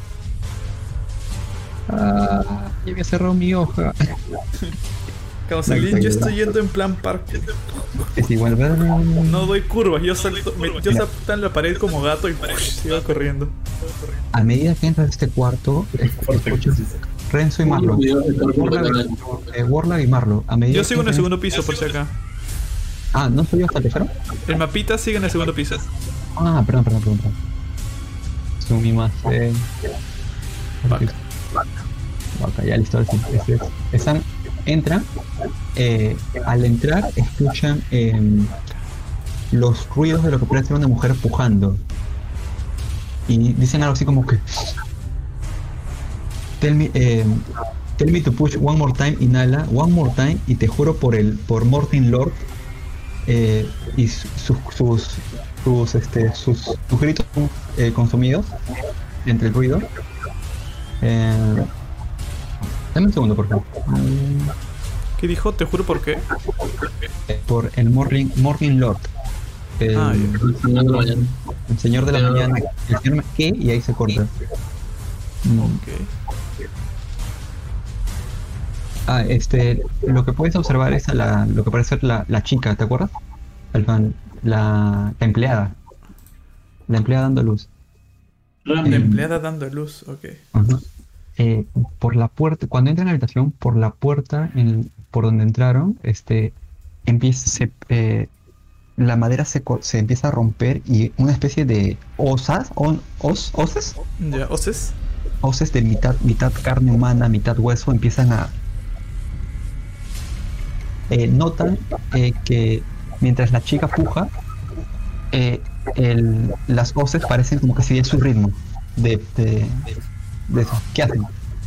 Ah, ya había cerrado mi hoja. Causalín, yo estoy yendo en plan parque. Es igual, ¿verdad? No doy curvas, yo salto, me, yo salto en la pared como gato y ¡push! Sigo corriendo. A medida que entras a este cuarto, escuchas Renzo y Marlo. Warlock, eh, Warlock y Marlo. A medida Yo que sigo en el entran- segundo piso por si acá. Ah, ¿no soy yo hasta el tercero? El mapita sigue en el segundo piso. Ah, perdón, perdón, perdón. perdón. Sumi más. Eh... Vaca. Vaca, ya listo. Sí, sí, sí. Están entran. Eh, al entrar escuchan eh, los ruidos de lo que puede ser una mujer pujando. Y dicen algo así como que Tell me, eh, tell me to push one more time, inhala, one more time, y te juro por el, por Mortin Lord eh, y sus sus sus este sus, sus gritos eh, consumidos entre el ruido. Eh, dame un segundo, por favor. ¿Qué dijo? Te juro por qué. Por el Mortin Mortin Lord. El, Ah, ya. el señor de la Pero- mañana. El señor ¿qué? Y ahí se corta. Mm. Ok. Ah, este, lo que puedes observar es a la, lo que parece ser la, la chica, ¿te acuerdas? Alfan, la, la empleada. La empleada dando luz. La Rami, empleada dando luz, ok. Ajá. Eh, por la puerta, cuando entran a la habitación, por la puerta en, por donde entraron, este, empieza, se, eh, la madera se, co- se empieza a romper y una especie de osas, on, os, oses, Ya, ¿oses? oses de mitad, mitad carne humana, mitad hueso, empiezan a eh, notan eh, que mientras la chica puja, eh, el, las hoces parecen como que siguen su ritmo de, de, de eso. ¿Qué hacen?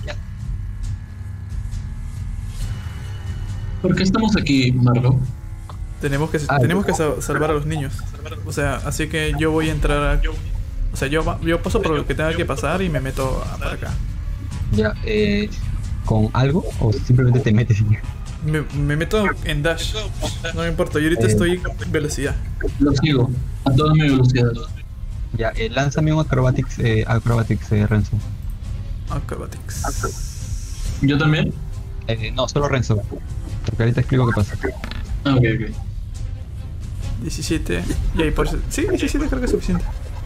¿por qué estamos aquí, Marlo? Tenemos que, Ah, tenemos que sa- salvar a los niños. O sea, así que yo voy a entrar a... O sea, yo, va- yo paso por lo que tenga que pasar y me meto a- para acá. Ya, eh, ¿con algo o simplemente te metes y ya? Me, me meto en dash. No me importa, yo ahorita Eh. estoy en velocidad. Lo sigo, a toda mi velocidad. Ya, eh, lánzame un acrobatics, eh, acrobatics eh, Renzo. Acrobatics. ¿Yo también? Eh, no, solo Renzo. Porque ahorita explico qué pasa. Ah, ok, ok. diecisiete. Y ahí por... Sí, diecisiete creo que es suficiente.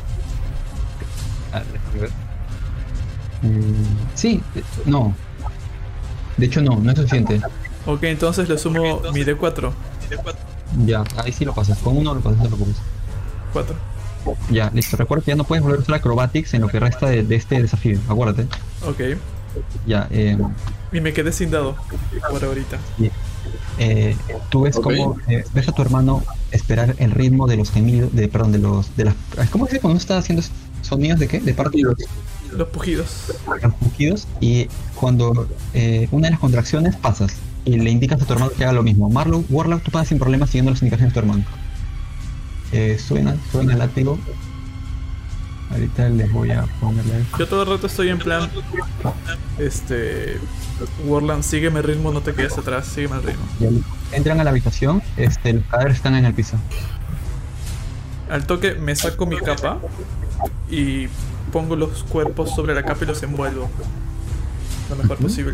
Ah, déjame ver. Mm, sí, eh, no. De hecho no, no es suficiente. Ok, entonces le sumo mi D cuatro. Ya, ahí sí lo pasas. Con uno lo pasas, no lo preocupes. cuatro. Ya, listo. Recuerda que ya no puedes volver a usar acrobatics en lo que resta de, de este desafío. Acuérdate. Ok. Ya, eh, Y me quedé sin dado por ahorita. eh, tú ves Ok. como eh, ves a tu hermano esperar el ritmo de los gemidos, de perdón, de los de las ¿cómo se dice cuando uno está haciendo sonidos de qué? De partidos, Los pujidos. los pujidos, y cuando eh, una de las contracciones pasas y le indicas a tu hermano que haga lo mismo. Marlow, Warlock, tú pasas sin problemas siguiendo las indicaciones de tu hermano. Eh, suena, suena el látigo. Ahorita les voy a ponerle. Yo todo el rato estoy en plan... Este... Warland, sígueme el ritmo, no te quedes atrás, sígueme el ritmo. Ya, entran a la habitación, este, los cadáveres están en el piso. Al toque me saco mi capa y pongo los cuerpos sobre la capa y los envuelvo lo mejor posible.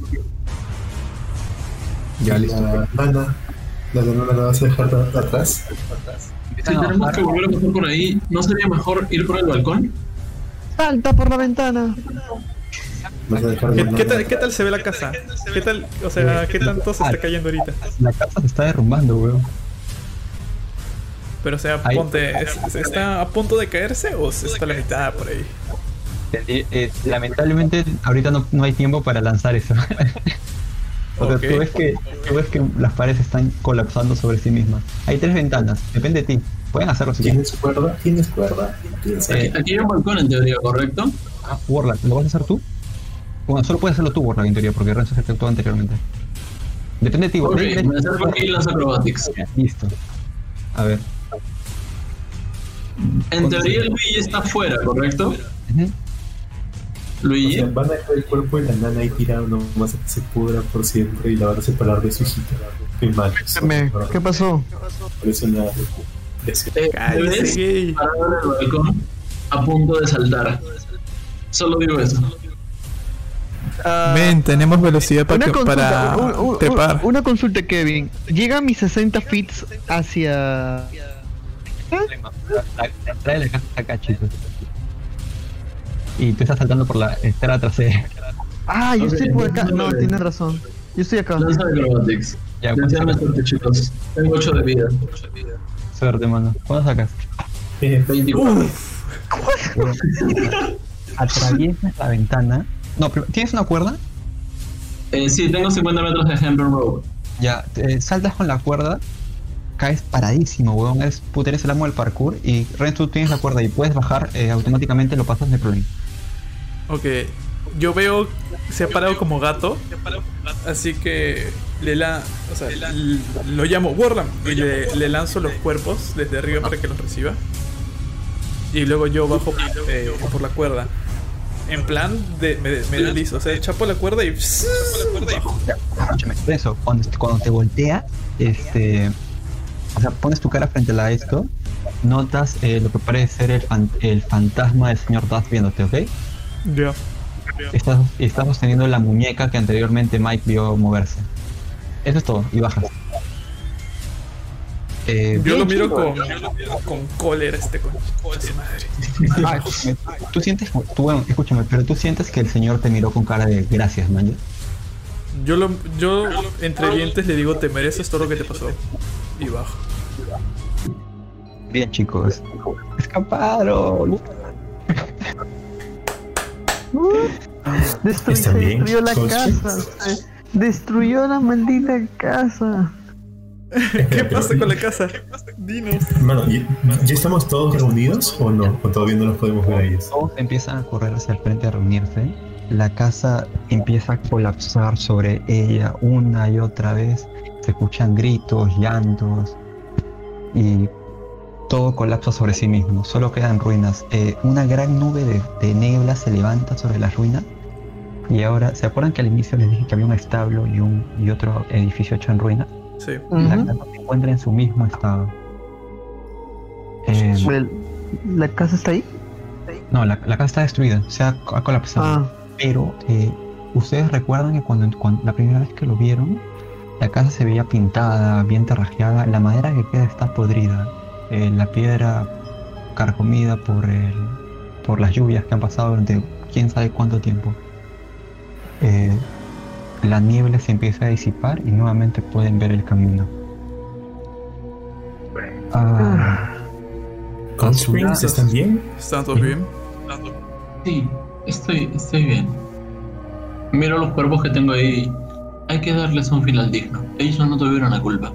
Ya, listo. La nana, la nana la vas a dejar a- atrás. Si Empiezan a tenemos bajar. que volver a pasar por ahí, ¿no sería mejor ir por el balcón? ¡Salta por la ventana! Vas a dejar ¿Qué, la qué nana. tal, ¿Qué tal se ve la casa? ¿Qué tal? O sea, ¿qué tanto se está cayendo ahorita? La casa se está derrumbando, weón. Pero o sea, Ahí. ponte, ¿es- ¿está a punto de caerse o se está a la mitad por ahí? Eh, eh, lamentablemente ahorita no, no hay tiempo para lanzar eso. O sea, Ok. tú, ves que, tú ves que las paredes están colapsando sobre sí mismas. Hay tres ventanas, depende de ti. Pueden hacerlo si quieren. ¿Tienes cuerda? ¿Tienes cuerda? ¿Tienes Eh, Aquí, aquí hay un balcón en teoría, ¿correcto? Ah, Warlock, ¿lo vas a hacer tú? Bueno, solo puedes hacerlo tú, Warlock, en teoría, porque Renzo se efectuó anteriormente. Depende de ti, Ok, Warlock. me acerco aquí y lanzo acrobatics. Listo. A ver. En teoría Luigi está afuera, ¿correcto? Ujú. O Luigi. sea, van a dejar el cuerpo de la nana ahí tirado nomás a que se pudra por siempre y la van a separar de su hijita. Qué mal. Me- ¿Qué pasó? Parece una lesión. Eh, Cállese, ¿ves? gay. Parado en el balcón, a punto de saltar. Solo digo eso. Ah, Men, tenemos velocidad para, una que- consulta, para un- un- un- trepar. una consulta, Kevin. Llega mis sesenta fits hacia... La, la entrada de la casa está acá, chicos. Y tú estás saltando por la estrada trasera. Ah, yo Ok, estoy por acá. No, ok. tienes razón. Yo estoy acá. Lanza acrobatics. Ya, Deseame suerte, chicos. Tengo ocho de vida. suerte, mano. ¿Cuándo sacas? Eh, veinticuatro. Atraviesas la ventana. No, pero ¿tienes una cuerda? Eh, sí, tengo cincuenta metros de Hempen Rope. Ya, eh, saltas con la cuerda, caes paradísimo, weón. Es, puta, eres el amo del parkour. Y Ren, tú tienes la cuerda y puedes bajar eh, automáticamente, lo pasas de problema. Ok, yo veo se ha parado como gato, así que le la, o sea, l- lo llamo Warlam y le, le lanzo los cuerpos desde arriba para que los reciba. Y luego yo bajo eh, por la cuerda. En plan de me, me deslizo, o sea, chapo la cuerda y bajo. Ya, escúchame, eso, cuando, cuando te volteas, este, o sea, pones tu cara frente a esto, notas eh, lo que parece ser el, fan- el fantasma del señor Duff viéndote, ¿ok? Ya. Estás, estás sosteniendo la muñeca que anteriormente Mike vio moverse. Eso es todo, y bajas. Eh, Yo bien, lo miro chico. con, con cólera este con su madre. Ah, escúchame, tú sientes, tú, bueno, escúchame, pero tú sientes que el señor te miró con cara de gracias, man. Yo lo, yo entre dientes le digo, te mereces todo lo que te pasó. Y bajo. Bien, chicos. Escaparon. Destru- Está se bien, destruyó la Coach. casa. Se destruyó la maldita casa. ¿Qué pasa con la casa? Dinos. Mano, ¿ya, ya estamos todos reunidos o no? ¿O todavía no los podemos ver a ellos? Todos empiezan a correr hacia el frente a reunirse. La casa empieza a colapsar sobre ella una y otra vez. Se escuchan gritos, llantos y todo colapsa sobre sí mismo. Solo quedan ruinas. Eh, una gran nube de, de niebla se levanta sobre las ruinas. Y ahora, ¿se acuerdan que al inicio les dije que había un establo y, un, y otro edificio hecho en ruinas? Sí. La Ujú. casa se encuentra en su mismo estado. Eh, El- ¿La casa está ahí? no, la, la casa está destruida, se ha, ha colapsado. Ah, Pero eh, ustedes recuerdan que cuando, cuando la primera vez que lo vieron, la casa se veía pintada, bien terrajeada, la madera que queda está podrida, eh, la piedra carcomida por el, por las lluvias que han pasado durante quién sabe cuánto tiempo. Eh, la niebla se empieza a disipar y nuevamente pueden ver el camino. Ah, ¿Cold Springs están bien? ¿Están todos bien? Sí, estoy, estoy bien. Miro los cuerpos que tengo ahí. Hay que darles un final digno. Ellos no tuvieron la culpa.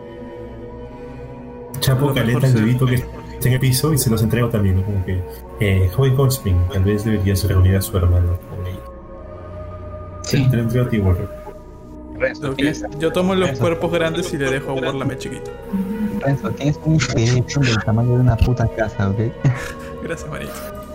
Chapo caleta el bebito que está en el piso y se los entrego también, ¿no? Como que, eh, joven Cold Spring, tal vez deberías reunir a su hermano con ella. Sí. Te lo entrego a ti, Warren. Renzo, Ok, ¿tienes, yo tomo los Renzo, cuerpos grandes y le dejo a Warlam chiquito. Renzo, tienes un inspiration del tamaño de una puta casa, ¿ok? Gracias, manito.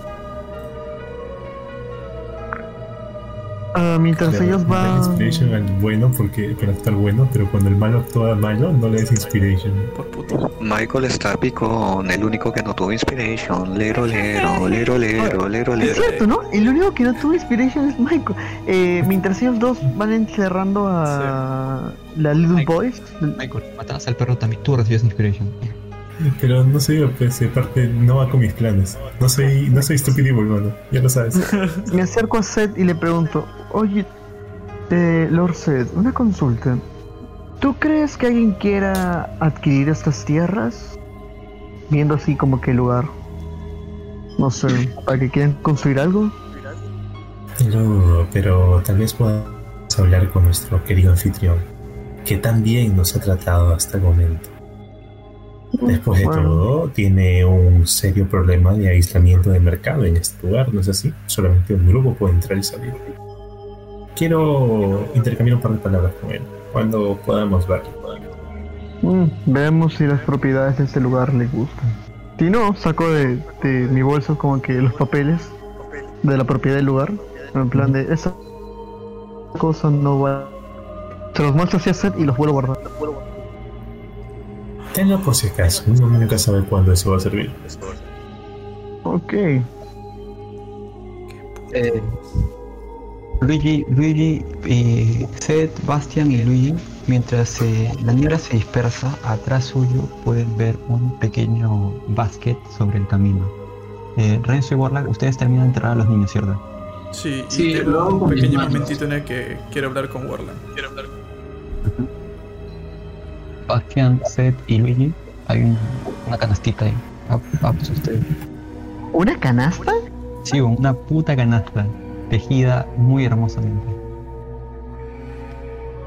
ah, mientras Le- ellos le das van. inspiration al bueno porque para estar bueno, pero cuando el malo actúa malo, no le des inspiration. Por puto. Michael está picón, el único que no tuvo inspiration. Lero, lero, lero, lero, lero, Es lero. cierto, ¿no? El único que no tuvo inspiration es Michael. Eh, mientras ellos dos van encerrando a la Little Michael. Boys. Michael, matabas al perro también, tú recibes inspiration. Pero no sé, pues, aparte no va con mis planes. No soy, no soy estúpido, hermano, ya lo sabes. Me acerco a Seth y le pregunto: Oye, eh, Lord Seth, una consulta. ¿Tú crees que alguien quiera adquirir estas tierras? Viendo así como que el lugar. No sé, ¿para que quieran construir algo? Pero, pero tal vez podamos hablar con nuestro querido anfitrión, que tan bien nos ha tratado hasta el momento. Después de Bueno. todo, tiene un serio problema de aislamiento del mercado en este lugar, ¿no es así? Solamente un grupo puede entrar y salir. Quiero intercambiar un par de palabras con él, cuando podamos verlo. Mm, veamos si las propiedades de este lugar le gustan. Si no, saco de, de mi bolso como que los papeles de la propiedad del lugar. En plan de, esa cosa no va. Se los muestro así a Seth y los vuelvo a guardar. Tenlo por si acaso, uno nunca sabe cuándo eso va a servir. Ok. Eh, Luigi, Luigi, eh, Seth, Bastian y Luigi, mientras eh, la niebla se dispersa, atrás suyo pueden ver un pequeño basket sobre el camino. Eh, Renzo y Warlock, ustedes terminan de enterrar a los niños, ¿cierto? Sí, Sí, y tengo lo hago un con mis pequeño manos. momentito en el que quiero hablar con Warlam. Quiero hablar con Bastian, Seth y Luigi, hay un- una canastita ahí. Ah, ah, pues ustedes. ¿Una canasta? Sí, una puta canasta, tejida muy hermosamente.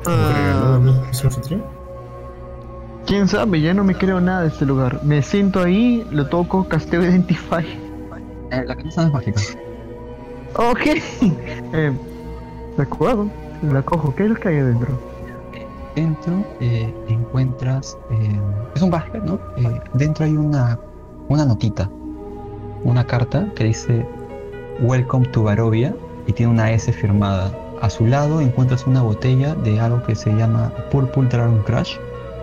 ¿Un regalo de nuestro anfitrión? ¿Quién sabe? Ya no me creo nada de este lugar. Me siento ahí, lo toco, casteo Identify. Eh, la casa no es mágica. Ok. eh, de acuerdo. La cojo. ¿Qué es lo que hay adentro? Dentro eh, encuentras... Eh, es un basket, ¿no? Eh, dentro hay una, una notita. Una carta que dice Welcome to Barovia y tiene una S firmada. A su lado encuentras una botella de algo que se llama Purple Dragon Crush.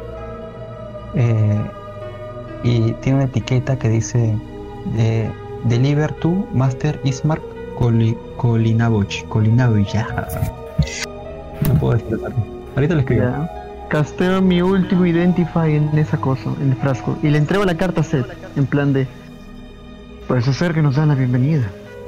Eh, y tiene una etiqueta que dice eh, Deliver to Master Ismark Koli- Kolinavoch. Kolinavoch, ya. No puedo decir algo. Ahorita lo escribo. Ya. Casteo mi último Identify en esa cosa, en el frasco. Y le entrego la carta a Seth. En plan de... Parece ser que nos dan la bienvenida.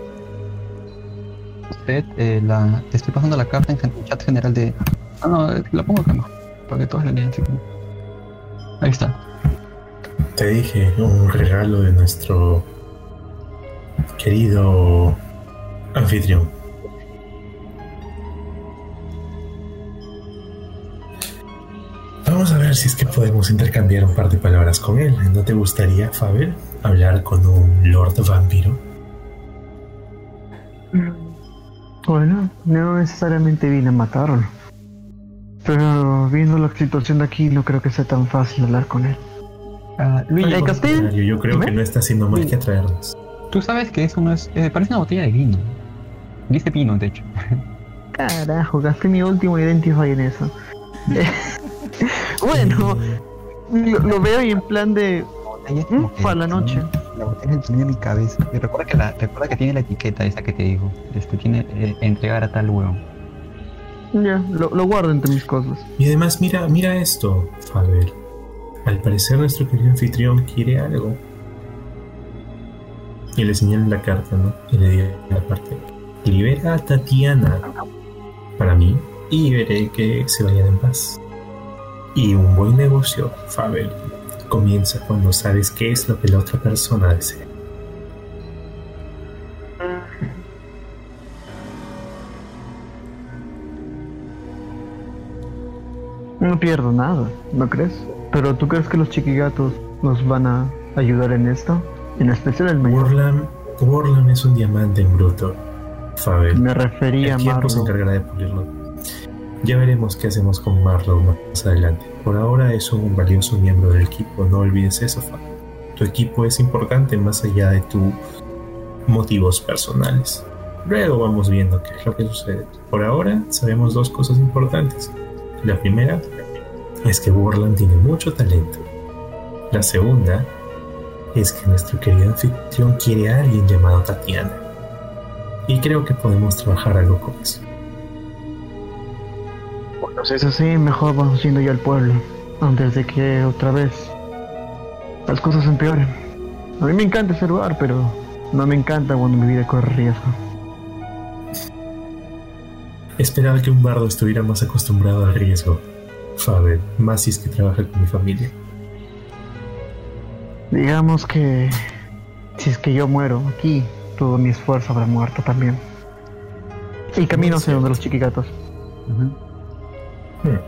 Usted, eh, la, te estoy pasando la carta en gen- chat general de... Ah, no, eh, la pongo acá mejor, para que todos la lean. Así como... Ahí está. Te dije, un regalo de nuestro querido anfitrión. Vamos a ver si es que podemos intercambiar un par de palabras con él. ¿No te gustaría, Fabel, hablar con un Lord Vampiro? Bueno, no necesariamente vine a matarlo. Pero viendo la situación de aquí, no creo que sea tan fácil hablar con él. Ah, Luigi, ¿El Castillo? Yo creo que no está haciendo más que atraernos. tú sabes que eso no es... Eh, parece una botella de vino. Dice vino, de hecho. Carajo, gasté mi último Identify en eso. Eh, bueno, lo, lo veo y en plan de... Ella es como ¿Mm? que Para la noche. La botella es el tamaño de mi cabeza. Y recuerda que, la, recuerda que tiene la etiqueta esa que te digo. Este tiene eh, entregar a tal huevo. Ya, lo, lo guardo entre mis cosas. Y además, mira, mira esto, Fabel. Al parecer nuestro querido anfitrión quiere algo. Y le señala la carta, ¿no? Y le dice la parte. Libera a Tatiana para mí y veré que se vayan en paz. Y un buen negocio, Fabel, comienza cuando sabes qué es lo que la otra persona desea. No pierdo nada, ¿no crees? Pero ¿tú crees que los chiquigatos nos van a ayudar en esto? En especial el mayor. Warlam, Warlam es un diamante en bruto, Fabel. Me refería El a tiempo se Marlo. encargará de pulirlo. Ya veremos qué hacemos con Marlowe más adelante. Por ahora es un valioso miembro del equipo, no olvides eso, Fabel. Tu equipo es importante más allá de tus motivos personales. Luego vamos viendo qué es lo que sucede. Por ahora sabemos dos cosas importantes. La primera es que Warland tiene mucho talento. La segunda es que nuestro querido anfitrión quiere a alguien llamado Tatiana. Y creo que podemos trabajar algo con eso. Bueno, si es así, mejor vamos yendo ya al pueblo. Antes de que otra vez las cosas empeoren. A mí me encanta ese lugar, pero no me encanta cuando mi vida corre riesgo. Esperaba que un bardo estuviera más acostumbrado al riesgo, Fabel, más si es que trabaja con mi familia. Digamos que si es que yo muero aquí, todo mi esfuerzo habrá muerto también. Y camino hacia donde los chiquigatos. Uh-huh. Hmm.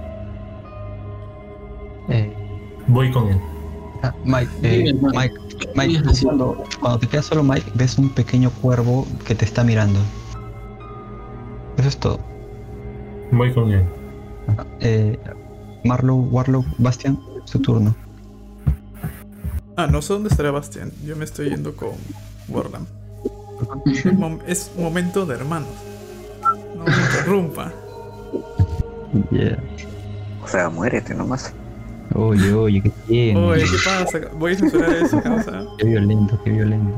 Eh, Voy con él. ah, Mike, eh, Dime, Mike. Mike, Mike, Dime, tú sí. cuando, cuando te quedas solo, Mike, ves un pequeño cuervo que te está mirando. Eso es todo. Voy con él. Ajá. Eh, Marlowe, Warlock, Bastian, su turno. Ah, no sé dónde estará Bastian. Yo me estoy yendo con Warlam. Es, mom- es momento de hermanos. No me interrumpa. Yeah. O sea, muérete nomás. Oye, oye, qué tiene. Oye, ¿qué pasa? Voy a censurar eso, causa. Qué violento, qué violento.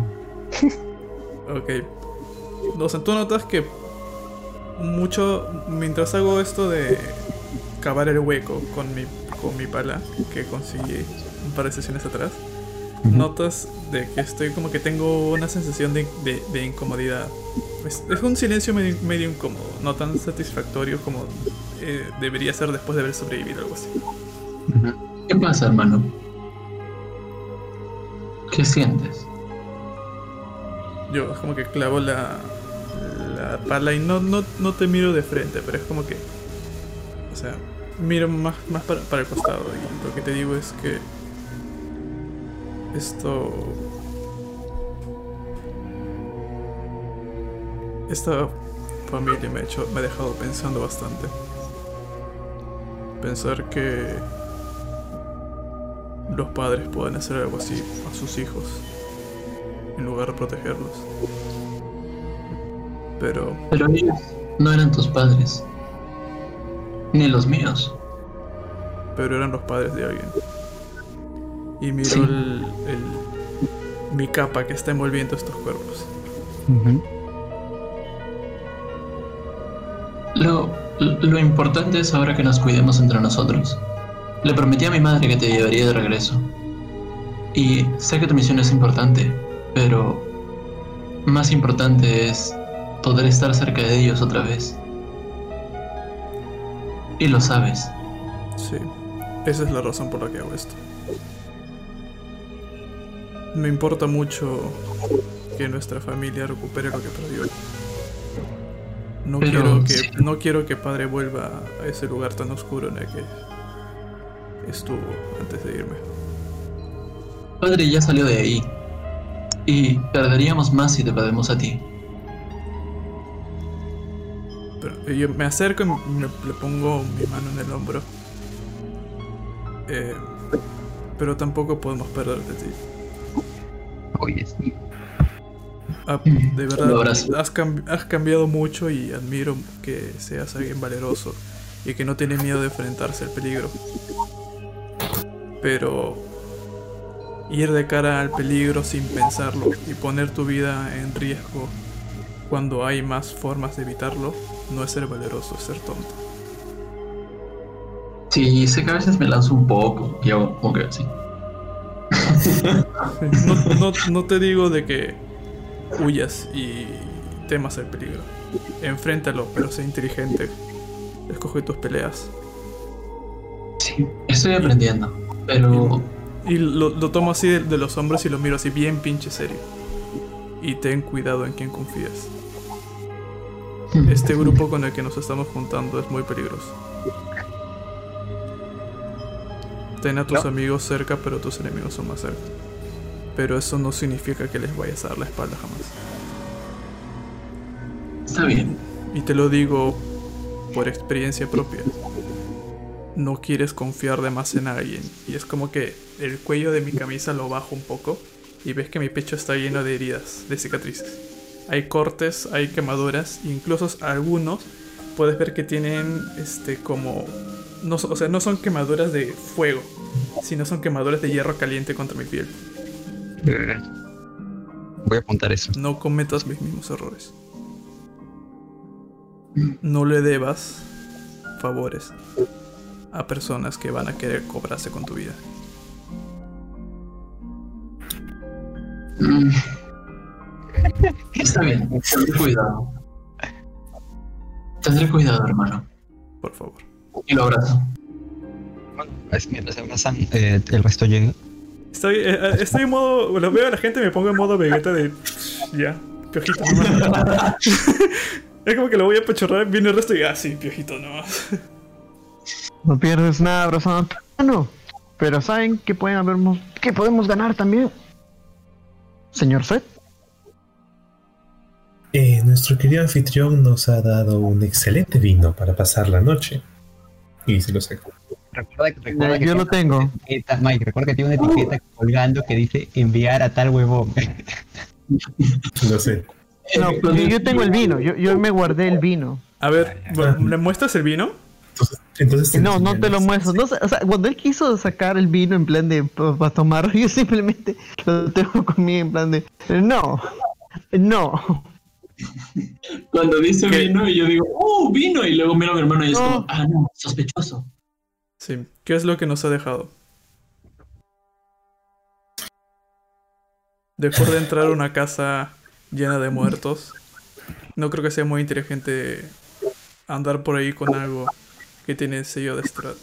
Ok. O sea, tú notas que mucho mientras hago esto de cavar el hueco con mi, con mi pala que conseguí un par de sesiones atrás, Ujú. notas de que estoy como que tengo una sensación de, de, de incomodidad. Es, es un silencio medio, medio incómodo, no tan satisfactorio como eh, debería ser después de haber sobrevivido, algo así. Ujú. ¿Qué pasa, hermano? ¿Qué sientes? Yo es como que clavo la, la pala y no, no, no te miro de frente, pero es como que O sea, miro más, más para, para el costado y lo que te digo es que esto... Esta familia me ha, hecho, me ha dejado pensando bastante. Pensar que los padres pueden hacer algo así a sus hijos en lugar de protegerlos. Pero... Pero ellos no eran tus padres. Ni los míos. Pero eran los padres de alguien. Y miro Sí. el, el... mi capa que está envolviendo estos cuerpos. Ujú. Lo, lo importante es ahora que nos cuidemos entre nosotros. Le prometí a mi madre que te llevaría de regreso. Y sé que tu misión es importante, pero más importante es poder estar cerca de ellos otra vez. Y lo sabes. Sí, esa es la razón por la que hago esto. Me importa mucho que nuestra familia recupere lo que perdió. No Pero, quiero que sí. no quiero que padre vuelva a ese lugar tan oscuro en el que estuvo antes de irme. Padre ya salió de ahí. Y perderíamos más si te perdemos a ti. Pero yo me acerco y me, le pongo mi mano en el hombro. Eh, pero tampoco podemos perder de ti. Oye, sí. Ah, de Lo verdad, abrazo. has, cambi- has cambiado mucho y admiro que seas alguien valeroso y que no tiene miedo de enfrentarse al peligro. Pero ir de cara al peligro sin pensarlo y poner tu vida en riesgo cuando hay más formas de evitarlo no es ser valeroso, es ser tonto. Sí, sé que a veces me lanzo un poco. Y hago como que así. No, no, no te digo de que huyas y temas el peligro. Enfréntalo, pero sé inteligente. Escoge tus peleas. Sí, estoy aprendiendo. Pero Y lo, lo tomo así de, de los hombros y lo miro así bien pinche serio. Y ten cuidado en quien confías. Este grupo con el que nos estamos juntando es muy peligroso. Ten a tus No. amigos cerca, pero tus enemigos son más cerca. Pero eso no significa que les vayas a dar la espalda jamás. está bien. Y te lo digo por experiencia propia. No quieres confiar de más en alguien. Y es como que el cuello de mi camisa lo bajo un poco y ves que mi pecho está lleno de heridas, de cicatrices. Hay cortes, hay quemaduras, incluso algunos puedes ver que tienen este como... No, so- o sea, no son quemaduras de fuego, sino son quemaduras de hierro caliente contra mi piel. Eh, Voy a apuntar eso. No cometas mis mismos errores. No le debas favores a personas que van a querer cobrarse con tu vida. Mm. Está bien, tendré cuidado. Tendré cuidado, hermano. Por favor. Y lo abrazo. Bueno, es mientras se abrazan, eh, el resto llega. Estoy, eh, eh, estoy en modo... Lo veo a la gente y me pongo en modo Vegeta de... Ya, piojito nomás. Es como que lo voy a pachorrar, viene el resto y... Ah, sí, piojito nomás. No pierdes nada abrazando a tu hermano. Pero saben que pueden haber que podemos ganar también. Señor Fred. Eh, nuestro querido anfitrión nos ha dado un excelente vino para pasar la noche. Y se lo saco. Recuerda, recuerda Eh, que yo lo tiene una tengo. etiqueta- Mike, recuerda que tiene una etiqueta colgando que dice enviar a tal huevón. Lo sé. No, pues yo, yo tengo el vino. Yo, yo me guardé el vino. A ver, ¿le muestras el vino? Entonces, entonces No, no te lo muestro. No sé, o sea, cuando él quiso sacar el vino en plan de para tomar, yo simplemente lo tengo conmigo en plan de no, no. Cuando dice ¿Qué? vino, y yo digo, ¡uh, vino! Y luego miro a mi hermano y es No. como, ah, no, sospechoso. Sí. ¿Qué es lo que nos ha dejado? Después de entrar a una casa llena de muertos, no creo que sea muy inteligente andar por ahí con algo que tiene el sello de Strahd.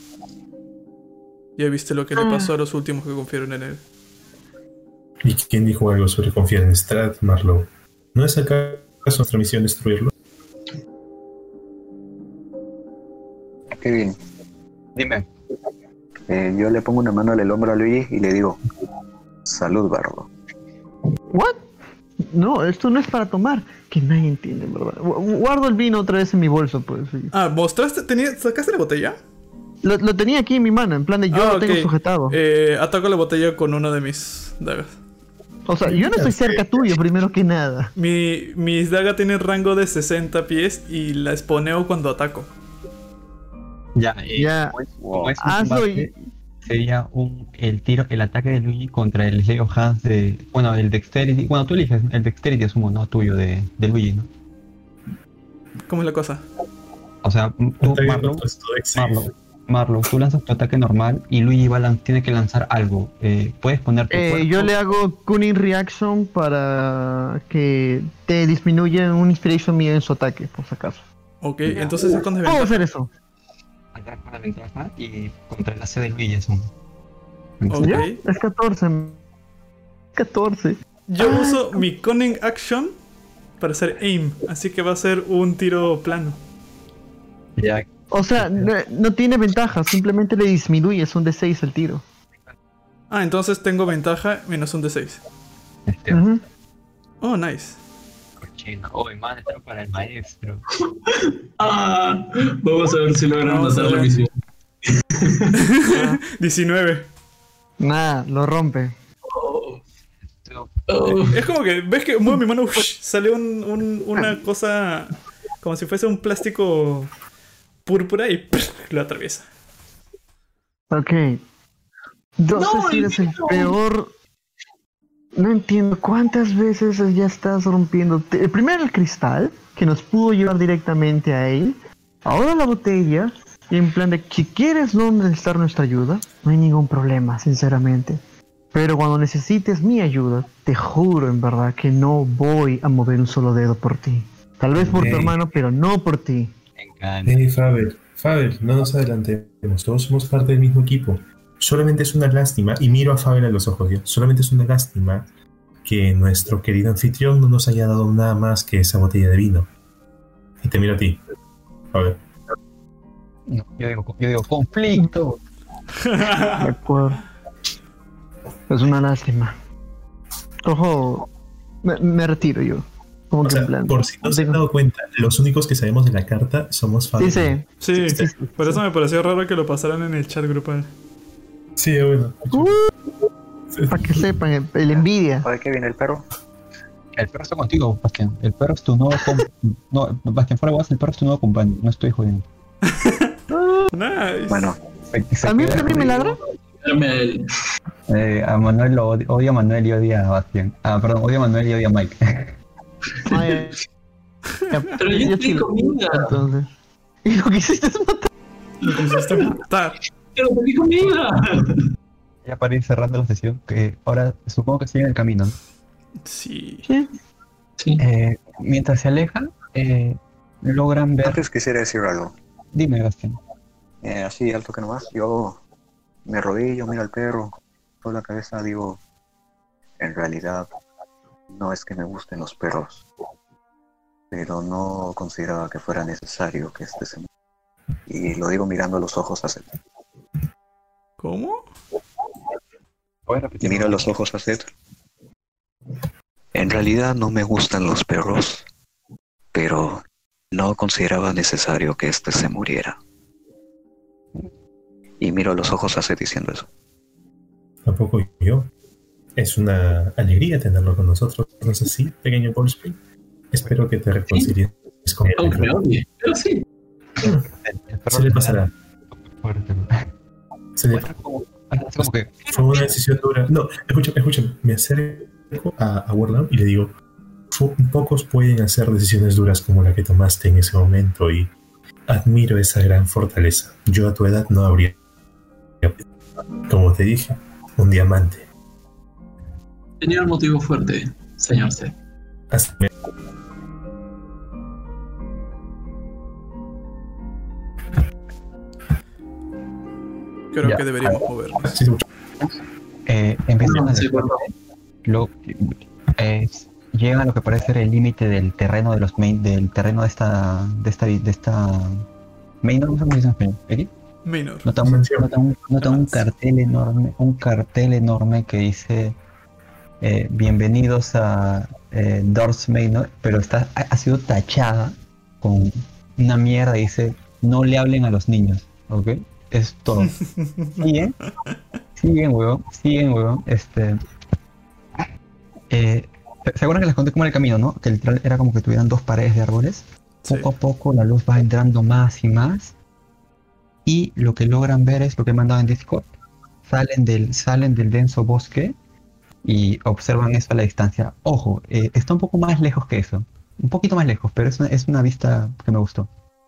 Ya viste lo que le pasó a los últimos que confiaron en él. ¿Y quién dijo algo sobre confiar en Strahd, Marlowe? ¿No es acaso nuestra misión destruirlo? Kevin, Dime. eh, yo le pongo una mano en el hombro a Luigi y le digo, salud, Bardo. ¿What? No, esto no es para tomar. Que nadie entiende, en ¿verdad? Gu- Guardo el vino otra vez en mi bolso, pues. Sí. Ah, ¿mostraste? Tenía, ¿sacaste la botella? Lo, lo tenía aquí en mi mano, en plan de yo Ah, lo tengo ok. sujetado. Eh, ataco la botella con una de mis dagas. O sea, yo no estoy cerca tuyo, primero que nada. Mi, mis dagas tienen rango de sesenta pies y la esponeo cuando ataco. Ya, eh, Ya. como es- como es un Hazlo combate, sería un, el tiro, el ataque de Luigi contra el Leo Hans de. Bueno, el Dexterity. Bueno, tú eliges el Dexterity, asumo, no tuyo, de, de Luigi, ¿no? ¿Cómo es la cosa? O sea, tú, Ataque Marlo, contra tu ex. Marlo, Marlo, tú lanzas tu ataque normal y Luigi va a lan- tiene que lanzar algo. Eh, puedes poner tu Eh, cuerpo. yo le hago Cunning Reaction para que te disminuya un Inspiration mío en su ataque, por si acaso. Ok, entonces es con Puedo desventaja. hacer eso. Ataque con la ventaja y contra el A C de Luigi es un. Ok. ¿Ya? Es catorce. catorce. Yo uso mi Cunning Action para hacer aim, así que va a ser un tiro plano. Ya, O sea, no, no tiene ventaja, simplemente le disminuyes un D seis el tiro. Ah, entonces tengo ventaja menos un D seis. este, Ujú. Oh, nice. cochino. Oh, man, esto para el maestro. Ah, vamos a ver si logran Vamos a matar la ver. misión. diecinueve. Nada, lo rompe. Oh, Esto- oh. Es como que, ¿ves que muevo mi mano? Ush, sale un, un- una cosa como si fuese un plástico púrpura y lo atraviesa. Ok. Entonces No, si eres el no. peor. No entiendo cuántas veces ya estás rompiendo. El primero el cristal, que nos pudo llevar directamente a él. Ahora la botella. Y en plan de si quieres no necesitar nuestra ayuda, no hay ningún problema, sinceramente. Pero cuando necesites mi ayuda, te juro en verdad que no voy a mover un solo dedo por ti. Tal vez por tu Ey. hermano, pero no por ti. Me encanta. Hey, Fabel, Fabel, no nos adelantemos. Todos somos parte del mismo equipo. Solamente es una lástima, y miro a Fabel a los ojos, ¿ya? Solamente es una lástima que nuestro querido anfitrión no nos haya dado nada más que esa botella de vino. Y te miro a ti, Fabel. No, yo digo, yo digo, conflicto. De acuerdo. Es una lástima. Ojo, me, me retiro yo. Como O que sea, en plan. por si no se han digo- dado cuenta, los únicos que sabemos de la carta somos Fabel. Sí, sí. Sí, Sí, por eso me pareció raro que lo pasaran en el chat grupal. Sí, bueno. Uh, Sí. para que sepan, el, el envidia. ¿Para qué viene el perro? El perro está contigo, Bastián. El perro es tu nuevo compañero. No, Bastián, fuera de el perro es tu nuevo compañero. No estoy jodiendo. Nice. Bueno, Se- se ¿A mí queda también me ladra? Dame a él. Eh, a Manuel lo odia, odia a Manuel y odia a Bastián. Ah, perdón, odia a Manuel y odia a Mike. Ay, ya, Pero yo ya te di chill. comida. Entonces. Y lo que hiciste es matar. Lo que hiciste matar. Pero te di comida. Ya para ir cerrando la sesión, que ahora supongo que sigue en el camino, ¿no? Sí. Sí. Sí. Eh, mientras se alejan, eh, logran ver. antes quisiera decir algo. Dime, Bastián. Eh, así, alto que nomás. Yo me arrodillo, miro al perro, toda la cabeza, digo, en realidad no es que me gusten los perros, pero no consideraba que fuera necesario que este se muera. Y lo digo mirando a los ojos a Seth. ¿Cómo? ¿Puedes repetir? Miro a los ojos a Seth. En realidad no me gustan los perros, pero no consideraba necesario que este se muriera. Y miro a los ojos a Seth diciendo eso. Tampoco yo. Es una alegría tenerlo con nosotros. ¿No es así, pequeño Goldsprint? Espero que te reconcilies con él. Aunque me odie. Pero sí. El perro Se le pasará. Fuerte. Se le- Bueno, como, es como que Fue una decisión dura. No, escúchame, escúchame. Me acerco a, a Warlam y le digo: "Fu- pocos pueden hacer decisiones duras como la que tomaste en ese momento y admiro esa gran fortaleza. Yo a tu edad no habría. Como te dije, un diamante. Tenía un motivo fuerte, señor C. Hasta me- Creo Ya. que deberíamos movernos. sí, se escucha. eh, empiezan No, a sí, desplazar, bueno. lo, eh, llegan a lo que parece ser el límite del terreno de los main, del terreno de esta de esta de esta Maynor, no sé cómo se dice en español. ¿Aquí? Maynor. Nota un, nota un, nota un cartel enorme, un cartel enorme que dice eh, bienvenidos a eh, Darth Maynor, pero está, ha, ha sido tachada con una mierda, dice no le hablen a los niños, ¿ok? Es todo. Siguen, siguen, huevón, siguen, huevón, este... Eh, ¿se acuerdan que les conté cómo era el camino, no? Que el literal era como que tuvieran dos paredes de árboles. Sí. Poco a poco la luz va entrando más y más. Y lo que logran ver es lo que he mandado en Discord. Salen del, salen del denso bosque y observan eso a la distancia. Ojo, eh, está un poco más lejos que eso. Un poquito más lejos, pero es una, es una vista que me gustó.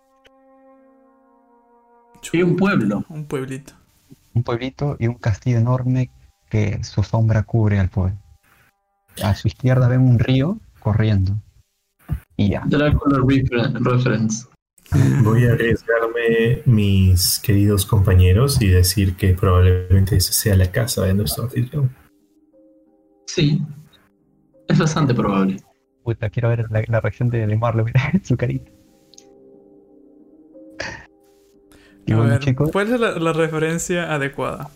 Hay un pueblo. Un pueblito. Un pueblito y un castillo enorme que su sombra cubre al pueblo. A su izquierda ven un río corriendo. Y ya. Dracula refer- reference. Voy a arriesgarme, mis queridos compañeros, y decir que probablemente esa sea la casa de nuestro anfitrión. Sí. Es bastante probable. Puta, quiero ver la, la reacción de, de Marlo, mira, su carita. Y A bueno, ver, chicos, ¿cuál es la, la referencia adecuada?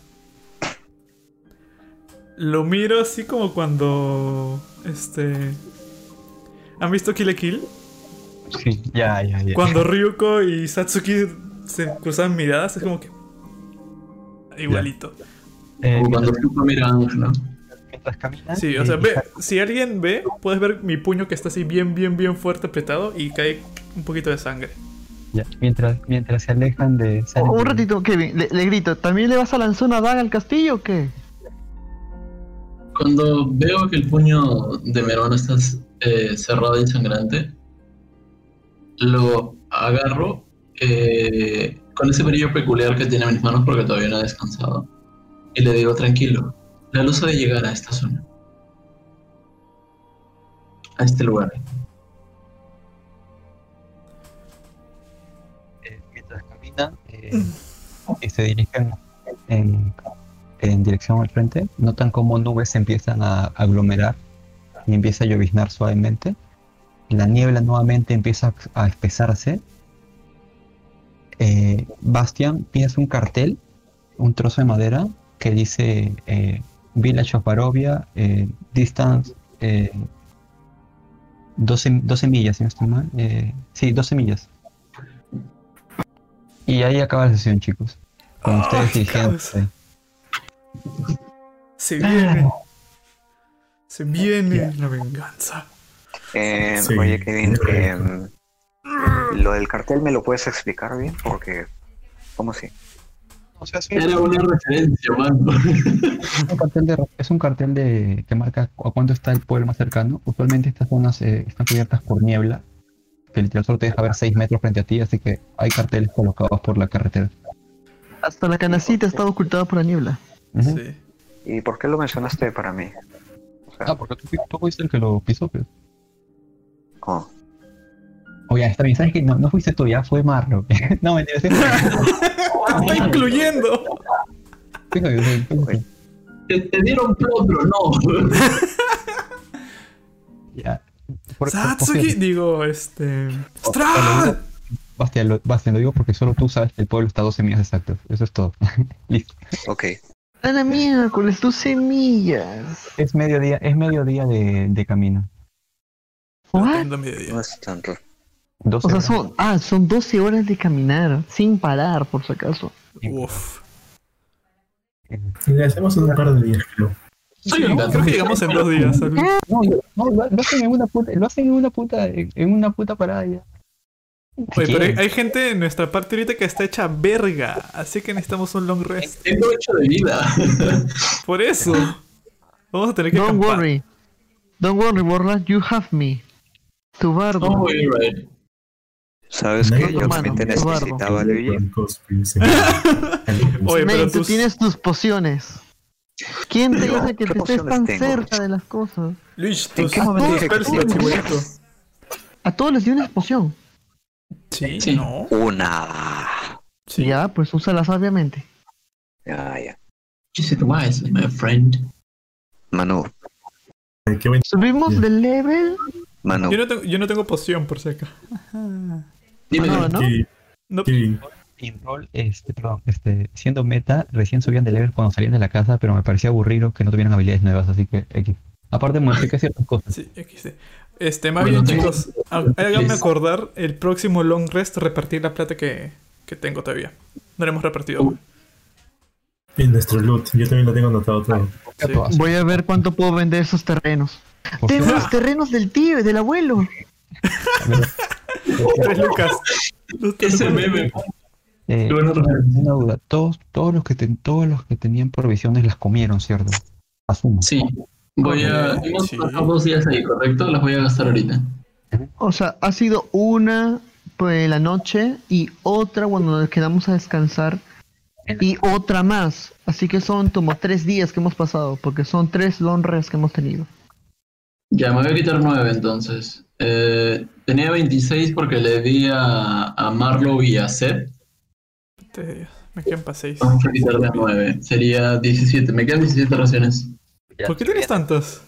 Lo miro así como cuando... Este... ¿Han visto Kill la Kill? sí, ya, ya, ya. Cuando Ryuko y Satsuki se cruzan miradas, es como que... Igualito. Eh, O cuando mientras, Zuko mira a Ángela. mientras caminan, Sí, o eh, sea, ve, Isaac- si alguien ve, puedes ver mi puño que está así bien, bien, bien fuerte apretado y cae un poquito de sangre. ya, mientras, mientras se alejan de... salen Oh, un de- ratito, Kevin, le, le grito, ¿también le vas a lanzar una daga al castillo o qué? Cuando veo que el puño de mi hermano está eh, cerrado y sangrante, lo agarro eh, con ese brillo peculiar que tiene en mis manos porque todavía no ha descansado. Y le digo, tranquilo, la luz ha de llegar a esta zona. A este lugar. eh, mientras caminan eh, y se dirigen en, en dirección al frente, notan cómo nubes se empiezan a aglomerar y empieza a lloviznar suavemente. La niebla nuevamente empieza a espesarse. Eh, Bastian piensa un cartel, un trozo de madera que dice eh, Village of Barovia, eh, distance eh, doce, doce millas, si no estoy mal. Eh, sí, doce millas. Y ahí acaba la sesión, chicos. Con Ah, ustedes qué dirigiéndose. Se viene. Se viene la venganza. Eh, Sí, oye, Kevin, correcto. em, lo del cartel me lo puedes explicar bien, porque ¿cómo así? O sea, sí, Era una referencia, mano. es un cartel de, es un cartel de que marca a cuánto está el pueblo más cercano. Usualmente estas zonas eh, están cubiertas por niebla, que literal solo te deja ver seis metros frente a ti, así que hay carteles colocados por la carretera. Hasta la canacita está ocultada por la niebla. Ujú. Sí. ¿Y por qué lo mencionaste para mí? O sea, Ah, porque tú, tú fuiste el que lo pisó, pero... ¿cómo? Oye, está bien, ¿sabes qué? No, no fuiste tú, ya fue Marlo. No, mentira, sí Está incluyendo. fue- sí, sí, sí, sí. Te, te dieron plotro, no. Ya. Por- por- por Satsuki, cierto, digo, este... Lo ¡Strat! digo- Bastian, lo, Bastian, lo digo porque solo tú sabes que el pueblo está a doce millas exactos. Eso es todo. Listo. Ok, A la miércoles, tus semillas. Es mediodía, es mediodía de, de camino. ¿What? Entiendo mediodía. no es tanto. doce O sea, horas. son, ah, son doce horas de caminar, sin parar, por si acaso. Uf. Y le hacemos un par de días, creo. Soy Sí, un gato. creo que llegamos en dos días. ¿sabes? No, no, lo, lo hacen en una puta, lo hacen en una puta, en, en una puta parada ya. Si Oye, pero hay, quieren. hay gente en nuestra parte ahorita que está hecha verga. Así que necesitamos un long rest. Tengo ocho de vida. Por eso. Vamos a tener que Don't acampar. worry. Don't worry, Borla, you have me. Tu bardo. Oh, you're right. ¿Sabes No, qué? Yo mano, también te Eduardo. necesitaba, Luigi. Oye, May, pero tú tus- tienes tus pociones. ¿Quién te Yo, dice que ¿qué te estés pociones tan tengo? cerca de las cosas? Luis, ¿En tus qué momento dije que spells tenía son chibolitos. A todos les di una poción. Sí, Sí. no. Una. Sí. Ya, pues úsala sabiamente. Ya, ya. Use it wisely, my friend. Manu, Qué buen- Subimos Bien. de level. Manu, Yo no tengo, yo no tengo poción por si acá. Dime, No, ¿no? que- No. Qué bien. En rol, este, perdón, este, siendo meta, recién subían de level cuando salían de la casa, pero me parecía aburrido que no tuvieran habilidades nuevas, así que X. Aparte modifiqué ciertas cosas. Sí, X D. Este, más Bueno, bien, tengo- chicos, há- háganme acordar el próximo long rest repartir la plata que, que tengo todavía. No la hemos repartido. Uh. En nuestro loot, yo también lo tengo anotado todo. Sí. Voy a ver cuánto puedo vender esos terrenos. Por Tengo cierto, los terrenos del tío y del abuelo. Tres lucas. Los tres Ese lucas. meme. eh, Qué buena referencia. una duda, todos, todos los que ten- todos los que tenían provisiones las comieron, ¿cierto? Asumo. Sí. Voy a. Ok, Hemos sí. pasado dos días ahí, ¿correcto? Las voy a gastar ahorita. O sea, ha sido una pues, la noche y otra cuando nos quedamos a descansar y otra más. Así que son como tres días que hemos pasado, porque son tres long rests que hemos tenido. Ya, me voy a quitar nueve entonces. Eh, tenía veintiséis porque le di a, a Marlow y a Seth. Te- Me quedan para seis. Vamos a quitarle a nueve. Sería diecisiete. Me quedan diecisiete raciones. ¿Por qué tienes tantas?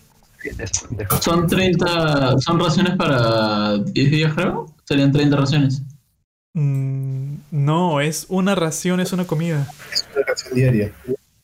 Son treinta. Son raciones para diez días, creo. Serían treinta raciones. Mm, no, es una ración, es una comida. Es una ración diaria.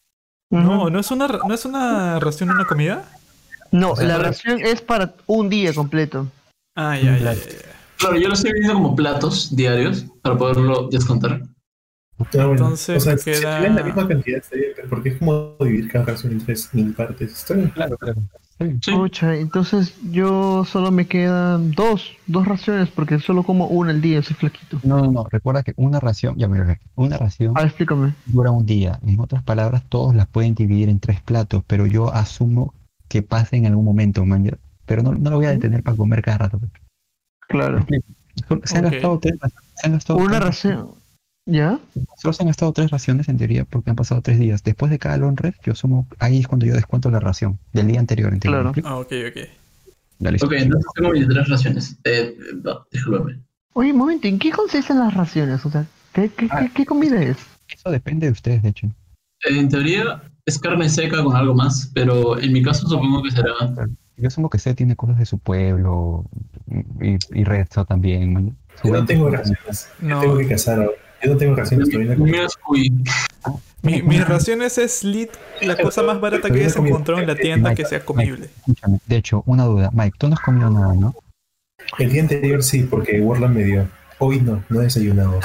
No, no es una, ra- no es una ración, una comida. No, la ración es para un día completo. Ah, ya, ya, ya, ya. Claro, yo lo estoy viendo como platos diarios para poderlo descontar. Ah, bueno. Entonces, o sea, te si queda- tienen la misma cantidad, está bien, pero porque es como dividir cada ración en tres mil partes. Está bien. Claro, claro. Está bien. Sí. Pucha, entonces yo solo me quedan dos, dos raciones porque solo como una al día, soy flaquito. No, no, no. Recuerda que una ración, ya me lo una ración A ver, explícame. dura un día. En otras palabras, todos las pueden dividir en tres platos, pero yo asumo que pase en algún momento, man. Yo- Pero no, no lo voy a detener para comer cada rato. Claro. Se han Ok. gastado tres, se han gastado Una tres- ración. ¿Ya? Solo se han gastado tres raciones en teoría porque han pasado tres días. Después de cada long rest, yo asumo, ahí es cuando yo descuento la ración del día anterior. ¿entiendes? Claro. ¿Me explico? Ah, ok, ok. Ya, listo. Ok, entonces tengo veintitrés raciones. Eh, no, discúlpame. Oye, un momento, ¿en qué consisten las raciones? O sea, ¿qué, qué, Ah. qué, qué comida es? Eso depende de ustedes, de hecho. En teoría es carne seca con algo más, pero en mi caso supongo que será. Yo asumo que C tiene cosas de su pueblo y, y Resto también. man. Yo no tengo raciones. Yo No. tengo que cazar ahora. Yo no tengo raciones todavía. Mi mío es cuy. Mi- mis raciones es lit, la cosa más barata que hayas encontrado en la tienda que sea comible. Escúchame, de hecho, una duda. Mike, tú no has comido nada, ¿no? El día anterior sí, porque Warland me dio. Hoy no, no he desayunado.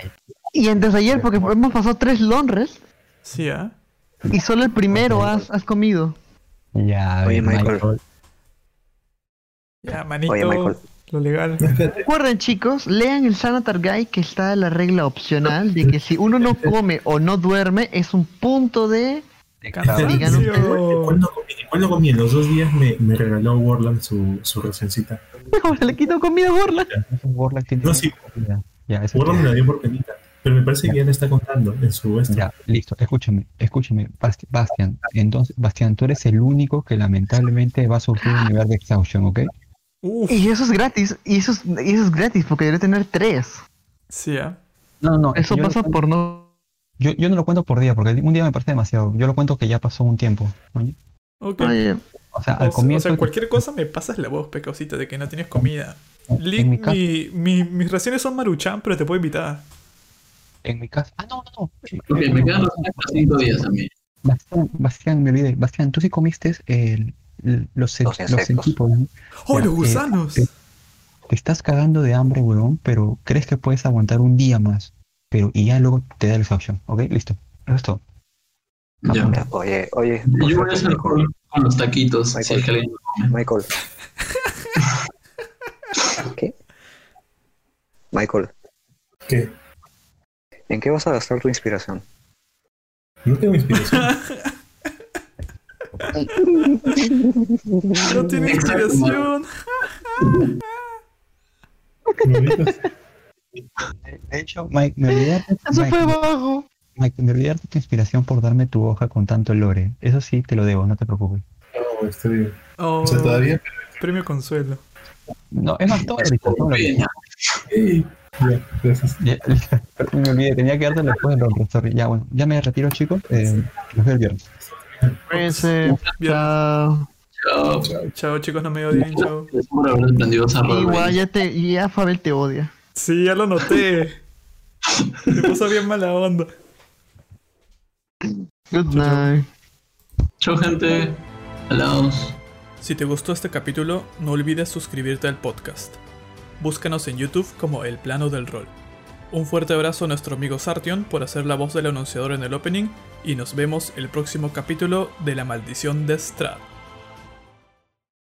Y antes de ayer, porque hemos pasado tres long rests Sí, ¿ah? y solo el primero has, has comido. Ya, Oye, Mike, Michael. Ya, manito, Oye, Michael. lo legal. Recuerden, chicos, lean el Sanatar Guide que está la regla opcional de que si uno no come o no duerme es un punto de... Digan ustedes. Cansancio. ¿Cuándo comí? ¿Cuándo comí? En los dos días me, me regaló Warland su, su racioncita. Ahora le quito comida a Borla. Warlock tiene No, sí. Ya, ya, eso Warland es me la dio por penita. Pero me parece que ya le está contando en su este. Ya, listo, escúchame, escúchame, Basti- Bastian. Entonces, Bastian, tú eres el único que lamentablemente va a sufrir un nivel de exhaustion, ¿ok? Uf, Y eso es gratis, y eso es, y eso es gratis porque debe tener tres. sí, ¿ah? No, no, no. es Eso que yo, pasa lo, por no... yo, yo no lo cuento por día, porque un día me parece demasiado. Yo lo cuento que ya pasó un tiempo. ¿no? Ok. Oye, O sea, O, al o comienzo. sea, cualquier cosa me pasas la voz, pecausita, de que no tienes comida. Lick, en mi caso, mi, mi- mis raciones son maruchan, pero te puedo invitar. en mi caso. Ah, no, no, no. Ok, me quedan los cinco días a mí. Bastián, Bastián, me olvidé. Bastián, tú sí comiste el, el- los, Los los insectos. equipos, ¿no? ¡Oh, Ya, los eh, gusanos! te, te estás cagando de hambre, huevón, pero crees que puedes aguantar un día más. Pero, y ya luego te da el exhaustion, ¿ok? Listo. Eso es todo. Ya. Apunta. Oye, oye. Yo por voy a cierto, hacer Michael, con los taquitos, si Michael. es que alguien lo come. Michael. ¿Qué? Michael, ¿Qué? ¿en qué vas a gastar tu inspiración? No tengo inspiración. ¡No tiene Exacto, inspiración! Malditos. De hecho, Mike, me olvidé darte- eso Mike, fue bajo. Mike, me olvidé darte tu inspiración por darme tu hoja con tanto lore. Eso sí, te lo debo, no te preocupes. No, está bien. Oh, O sea, todavía. premio consuelo. No, es más, todo ahorita, todo ahorita. Bien, Ey, ya, gracias. Ya, ya, me olvidé, tenía que darte después del otro, sorry. Ya, bueno, ya me retiro, chicos. Eh, los veo el viernes. Cuídense. Bien. Chao. chao. Chao, chicos, no me odien, chao. Gracias por haber aprendido esa rola. Igual ya te, ya Fabel te odia. Sí, ya lo noté. Se puso bien mala onda. Good night. Chau, gente. Alaos. Si te gustó este capítulo, no olvides suscribirte al podcast. Búscanos en YouTube como El Plano del Rol. Un fuerte abrazo a nuestro amigo Sartion por hacer la voz del anunciador en el opening y nos vemos el próximo capítulo de La Maldición de Strahd.